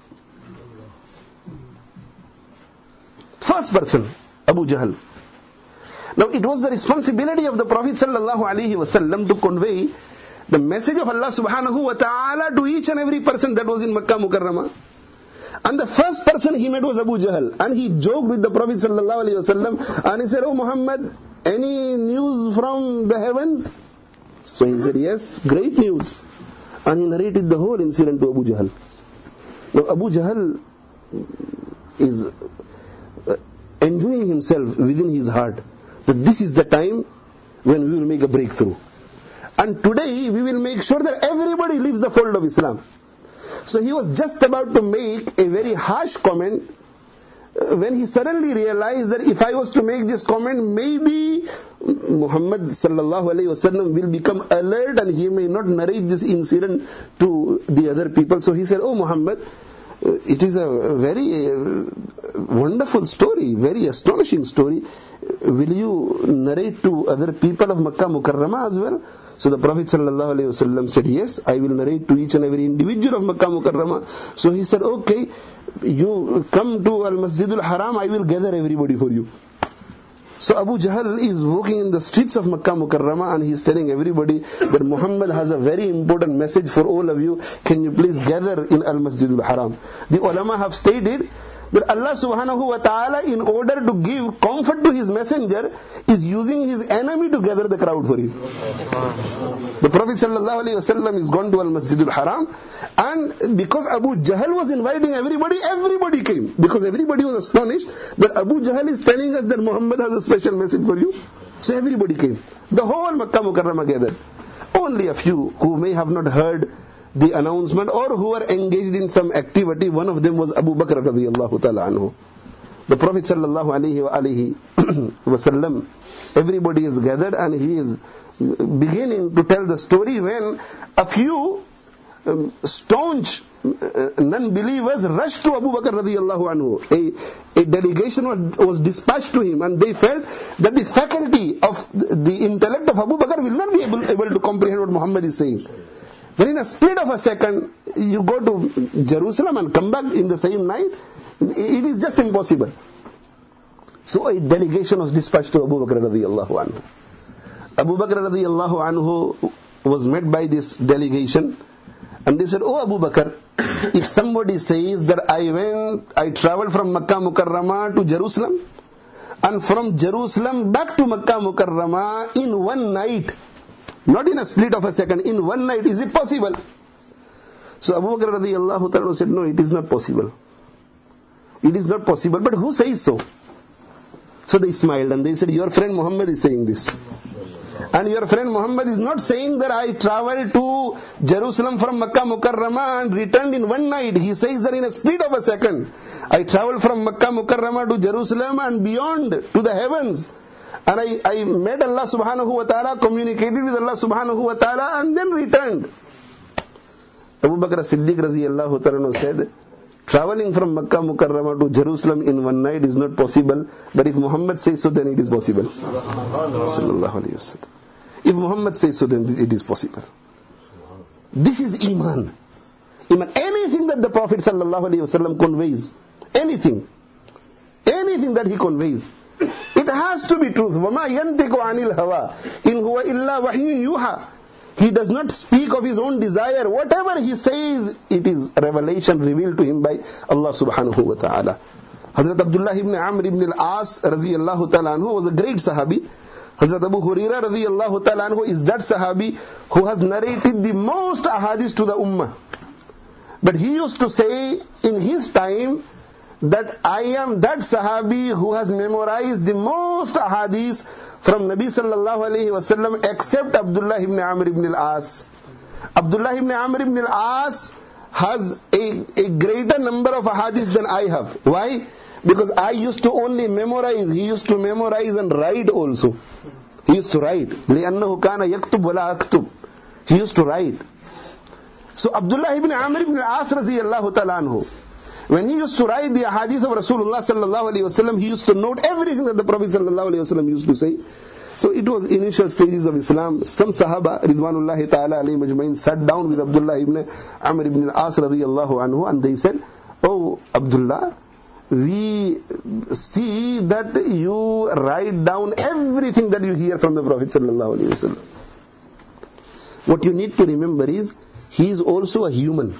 First person, Abu Jahl. Now it was the responsibility of the Prophet sallallahu alaihi wasallam to convey the message of Allah subhanahu wa ta'ala to each and every person that was in Makkah Mukarramah. And the first person he met was Abu Jahl. And he joked with the Prophet sallallahu alaihi wasallam and he said, "Oh Muhammad, any news from the heavens?" So he said, "Yes, great news. and he narrated the whole incident to Abu Jahl. Now Abu Jahl is enjoying himself within his heart that this is the time when we will make a breakthrough. And today we will make sure that everybody leaves the fold of Islam. So he was just about to make a very harsh comment when he suddenly realized that if I was to make this comment, maybe Muhammad sallallahu alaihi wasallam will become alert and he may not narrate this incident to the other people. So he said, "Oh Muhammad, it is a very wonderful story, very astonishing story. Will you narrate to other people of Makkah Mukarramah as well?" So the Prophet sallallahu alaihi wasallam said, "Yes, I will narrate to each and every individual of Makkah Mukarramah." So he said, "Okay, you come to Al-Masjidul Haram, I will gather everybody for you." So Abu Jahl is walking in the streets of Makkah Mukarramah and he is telling everybody that Muhammad has a very important message for all of you. Can you please gather in Al-Masjidul Haram? The ulama have stated that Allah subhanahu wa ta'ala, in order to give comfort to his messenger, is using his enemy to gather the crowd for him. The Prophet sallallahu alaihi wasallam is gone to Al-Masjidul Haram, and because Abu Jahl was inviting everybody, everybody came. Because everybody was astonished that Abu Jahl is telling us that Muhammad has a special message for you. So everybody came. The whole Makkah Mukarramah gathered. Only a few who may have not heard the announcement or who were engaged in some activity. One of them was Abu Bakr radiyallahu ta'ala anhu. The Prophet sallallahu alaihi wa alihi wasallam, everybody is gathered and he is beginning to tell the story when a few um, staunch uh, non-believers rushed to Abu Bakr radiyallahu anhu. A, a delegation was, was dispatched to him and they felt that the faculty of the, the intellect of Abu Bakr will not be able, able to comprehend what Muhammad is saying. Then in a split of a second, you go to Jerusalem and come back in the same night. It is just impossible. So a delegation was dispatched to Abu Bakr radiyallahu anhu. Abu Bakr radiyallahu anhu was met by this delegation and they said, "Oh Abu Bakr, if somebody says that I went, I traveled from Makkah Mukarramah to Jerusalem and from Jerusalem back to Makkah Mukarramah in one night, not in a split of a second, in one night, is it possible?" So Abu Bakr radiyallahu ta'ala said, "No, it is not possible. It is not possible, but who says so?" So they smiled and they said, "Your friend Muhammad is saying this. And your friend Muhammad is not saying that I traveled to Jerusalem from Makkah Mukarramah and returned in one night. He says that in a split of a second, I traveled from Makkah Mukarramah to Jerusalem and beyond to the heavens. And I, I met Allah subhanahu wa ta'ala, communicated with Allah subhanahu wa ta'ala and then returned." Abu Bakr Siddiq radiyallahu ta'ala said, traveling from Makkah Mukarramah to Jerusalem in one night is not possible, but if Muhammad says so, then it is possible. Sallallahu alayhi wa sallam. If Muhammad says so, then it is possible. This is Iman. Iman. Anything that the Prophet sallallahu alayhi wa sallam conveys, anything, anything that he conveys, it has to be truth. وَمَا يَنْتِقُ عَنِ الْهَوَىٰ إِنْ هُوَ إِلَّا وَحْيٌ يُوحَىٰ. He does not speak of his own desire. Whatever he says, it is revelation revealed to him by Allah subhanahu wa ta'ala. Hazrat Abdullah ibn Amr ibn al-As radiyallahu ta'ala anhu was a great sahabi. Hazrat Abu Hurairah radiyallahu ta'ala anhu is that sahabi who has narrated the most ahadith to the ummah. But he used to say in his time that I am that sahabi who has memorized the most ahadith from Nabi sallallahu alayhi wa sallam except Abdullah ibn Amr ibn al-As. Abdullah ibn Amr ibn al-As has a, a greater number of ahadith than I have. Why? Because I used to only memorize. He used to memorize and write also. He used to write. لِأَنَّهُ كَانَ يَكْتُبْ وَلَا أَكْتُبْ. He used to write. So Abdullah ibn Amr ibn al-As radiyallahu ta'ala anhu, when he used to write the hadith of Rasulullah sallallahu alaihi wasallam, he used to note everything that the Prophet sallallahu alaihi wasallam used to say. So it was initial stages of Islam. Some Sahaba ridwanullahi ta'ala alayhim ajma'in sat down with Abdullah ibn Amr ibn al-As radiyallahu anhu and they said, "Oh Abdullah, we see that you write down everything that you hear from the Prophet sallallahu alaihi wasallam. What you need to remember is, he is also a human.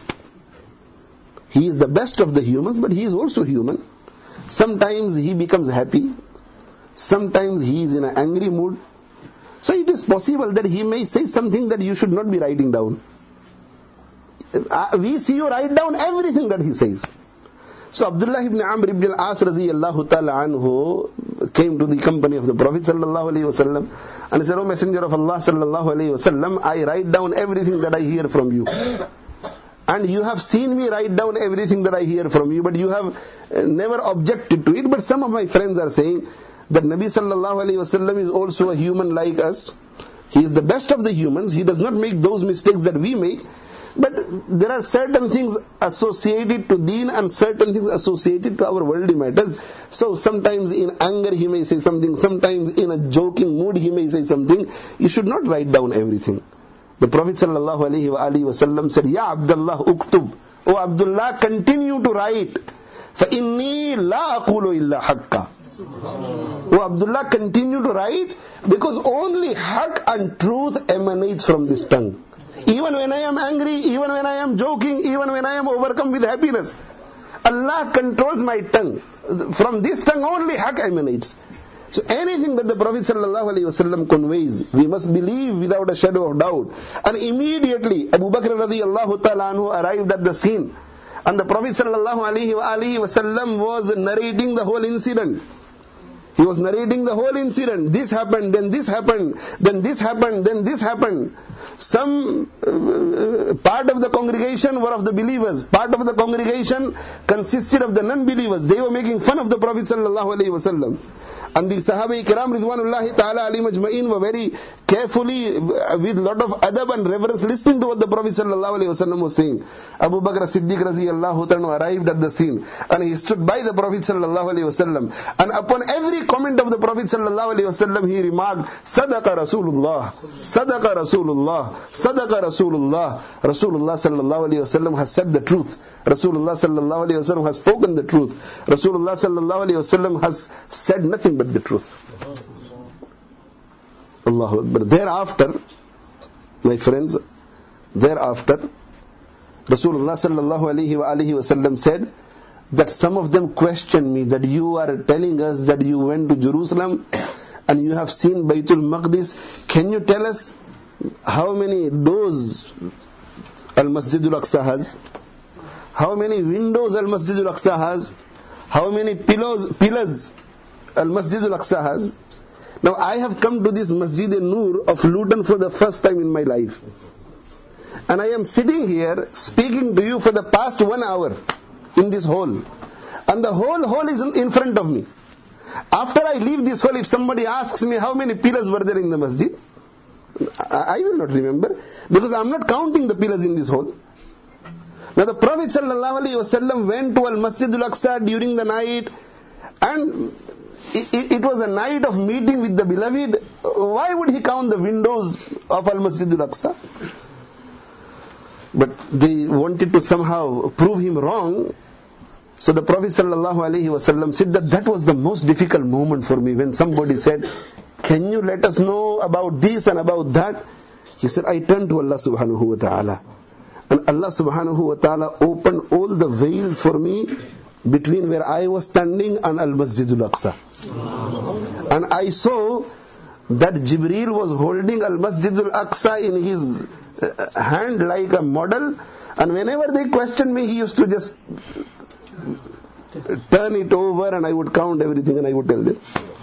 He is the best of the humans, but he is also human. Sometimes he becomes happy. Sometimes he is in an angry mood. So it is possible that he may say something that you should not be writing down. uh, we see you write down everything that he says. So Abdullah ibn Amr ibn al-As radiyallahu ta'ala anhu came to the company of the Prophet sallallahu alayhi wasallam and he said, "O Messenger of Allah sallallahu alayhi wasallam, I write down everything that I hear from you. And you have seen me write down everything that I hear from you, but you have never objected to it. But some of my friends are saying that Nabi sallallahu alayhi wasallam is also a human like us. He is the best of the humans. He does not make those mistakes that we make. But there are certain things associated to deen and certain things associated to our worldly matters. So sometimes in anger he may say something, sometimes in a joking mood he may say something. You should not write down everything." The Prophet sallallahu alaihi wasallam said, "Ya Abdullah uktub." O Abdullah, continue to write. فَإِنِّي لَا أَقُولُ إِلَّا حَقًّا. O Abdullah, continue to write, because only haqq and truth emanates from this tongue. Even when I am angry, even when I am joking, even when I am overcome with happiness, Allah controls my tongue. From this tongue only haqq emanates. So anything that the Prophet ﷺ conveys, we must believe without a shadow of doubt. And immediately Abu Bakr radiyallahu ta'ala anhu arrived at the scene. And the Prophet ﷺ was narrating the whole incident. He was narrating the whole incident. This happened, then this happened, then this happened, then this happened. Some uh, part of the congregation were of the believers. Part of the congregation consisted of the non-believers. They were making fun of the Prophet sallallahu alaihi wasallam. And the Sahaba Ikram Ridwanullahi ta'ala alayhim ajma'in were very carefully, with lot of adab and reverence, listening to what the Prophet sallallahu alayhi wasallam was saying. Abu Bakr Siddiq radiyallahu ta'ala arrived at the scene and he stood by the Prophet sallallahu alayhi wasallam. And upon every comment of the Prophet sallallahu alayhi wasallam, he remarked, "Sadaqa Rasulullah, Sadaqa Rasulullah, Sadaqa Rasulullah." Rasulullah sallallahu alayhi wasallam has said the truth. Rasulullah sallallahu alayhi wasallam has spoken the truth. Rasulullah sallallahu alayhi wasallam has said nothing but the truth. Allahu Akbar. Thereafter, my friends, thereafter, Rasulullah sallallahu alayhi wa alihi wasallam said that some of them questioned me, that you are telling us that you went to Jerusalem and you have seen Baytul Maqdis. Can you tell us how many doors Al-Masjidul Aqsa has? How many windows Al-Masjidul Aqsa has? How many pillars, pillars Al-Masjidul Aqsa has? Now I have come to this Masjid-e-Nur of Luton for the first time in my life. And I am sitting here speaking to you for the past one hour in this hall. And the whole hall is in front of me. After I leave this hall, if somebody asks me how many pillars were there in the masjid, I will not remember, because I am not counting the pillars in this hall. Now the Prophet ﷺ went to Al-Masjidul Aqsa during the night, and it, it was a night of meeting with the beloved. Why would he count the windows of Al-Masjidul Aqsa? But they wanted to somehow prove him wrong. So the Prophet ﷺ said that that was the most difficult moment for me, when somebody said, "Can you let us know about this and about that?" He said, I turned to Allah subhanahu wa ta'ala. And Allah subhanahu wa ta'ala opened all the veils for me between where I was standing and Al-Masjidul Aqsa. And I saw that Jibreel was holding Al-Masjidul Aqsa in his hand like a model. And whenever they questioned me, he used to just turn it over and I would count everything and I would tell them.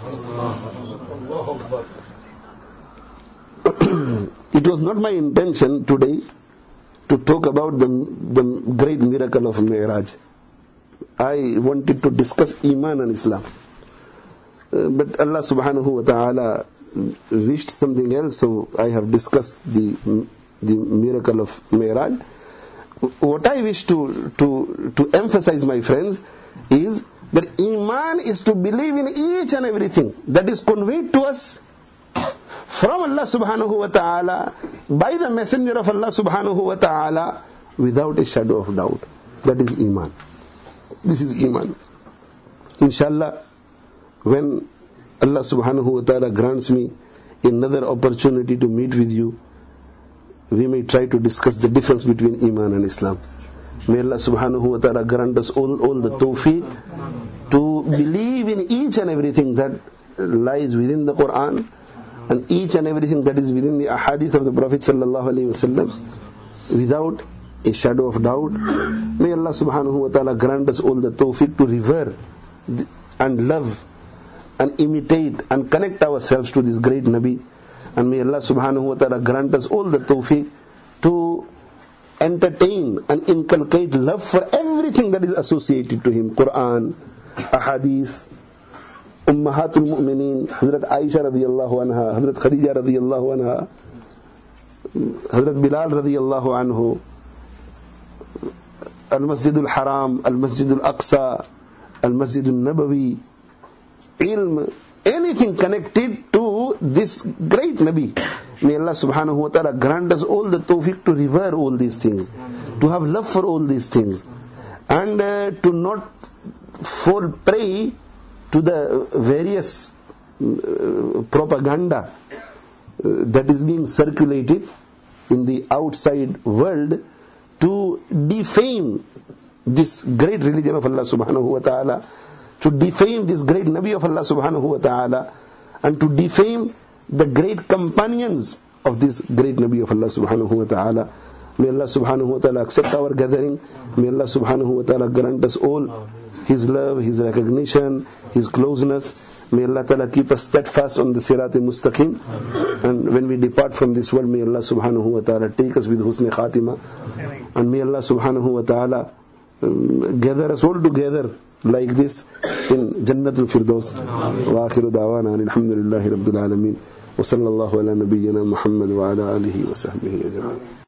It was not my intention today to talk about the, the great miracle of Mi'raj. I wanted to discuss Iman and Islam. Uh, but Allah subhanahu wa ta'ala wished something else, so I have discussed the the miracle of Mi'raj. What I wish to, to, to emphasize, my friends, is that Iman is to believe in each and everything that is conveyed to us from Allah subhanahu wa ta'ala, by the messenger of Allah subhanahu wa ta'ala, without a shadow of doubt. That is Iman. This is Iman. Inshallah, when Allah subhanahu wa ta'ala grants me another opportunity to meet with you, we may try to discuss the difference between Iman and Islam. May Allah subhanahu wa ta'ala grant us all, all the tawfiq to believe in each and everything that lies within the Quran and each and everything that is within the ahadith of the Prophet sallallahu alaihi wasallam, without a shadow of doubt. May Allah subhanahu wa ta'ala grant us all the tawfiq to revere and love and imitate and connect ourselves to this great Nabi. And may Allah subhanahu wa ta'ala grant us all the tawfiq to entertain and inculcate love for everything that is associated to him. Quran, Ahadith, Ummahatul Mu'mineen, Hazrat Aisha radiyallahu anha, Hazrat Khadija radiyallahu anha, Hazrat Bilal radiyallahu anhu, Al-Masjidul Haram, Al-Masjidul Aqsa, Al-Masjidul Nabawi, ilm, anything connected to this great Nabi. May Allah subhanahu wa ta'ala grant us all the tawfiq to revere all these things, to have love for all these things, and uh, to not fall prey to the various uh, propaganda uh, that is being circulated in the outside world to defame this great religion of Allah subhanahu wa ta'ala, to defame this great Nabi of Allah subhanahu wa ta'ala, and to defame the great companions of this great Nabi of Allah subhanahu wa ta'ala. May Allah subhanahu wa ta'ala accept our gathering. May Allah subhanahu wa ta'ala grant us all His love, His recognition, His closeness. May Allah ta'ala keep us steadfast on the Sirat-e Mustaqim. And when we depart from this world, may Allah subhanahu wa ta'ala take us with Husn Khatima. And may Allah subhanahu wa ta'ala um, gather us all together like this in Jannatul Firdaus. Wa akhiru da'wana alhamdulillahi rabbil alameen. Wa sallallahu ala nabiyyina Muhammad wa ala alihi wa sahbihi ajma'in.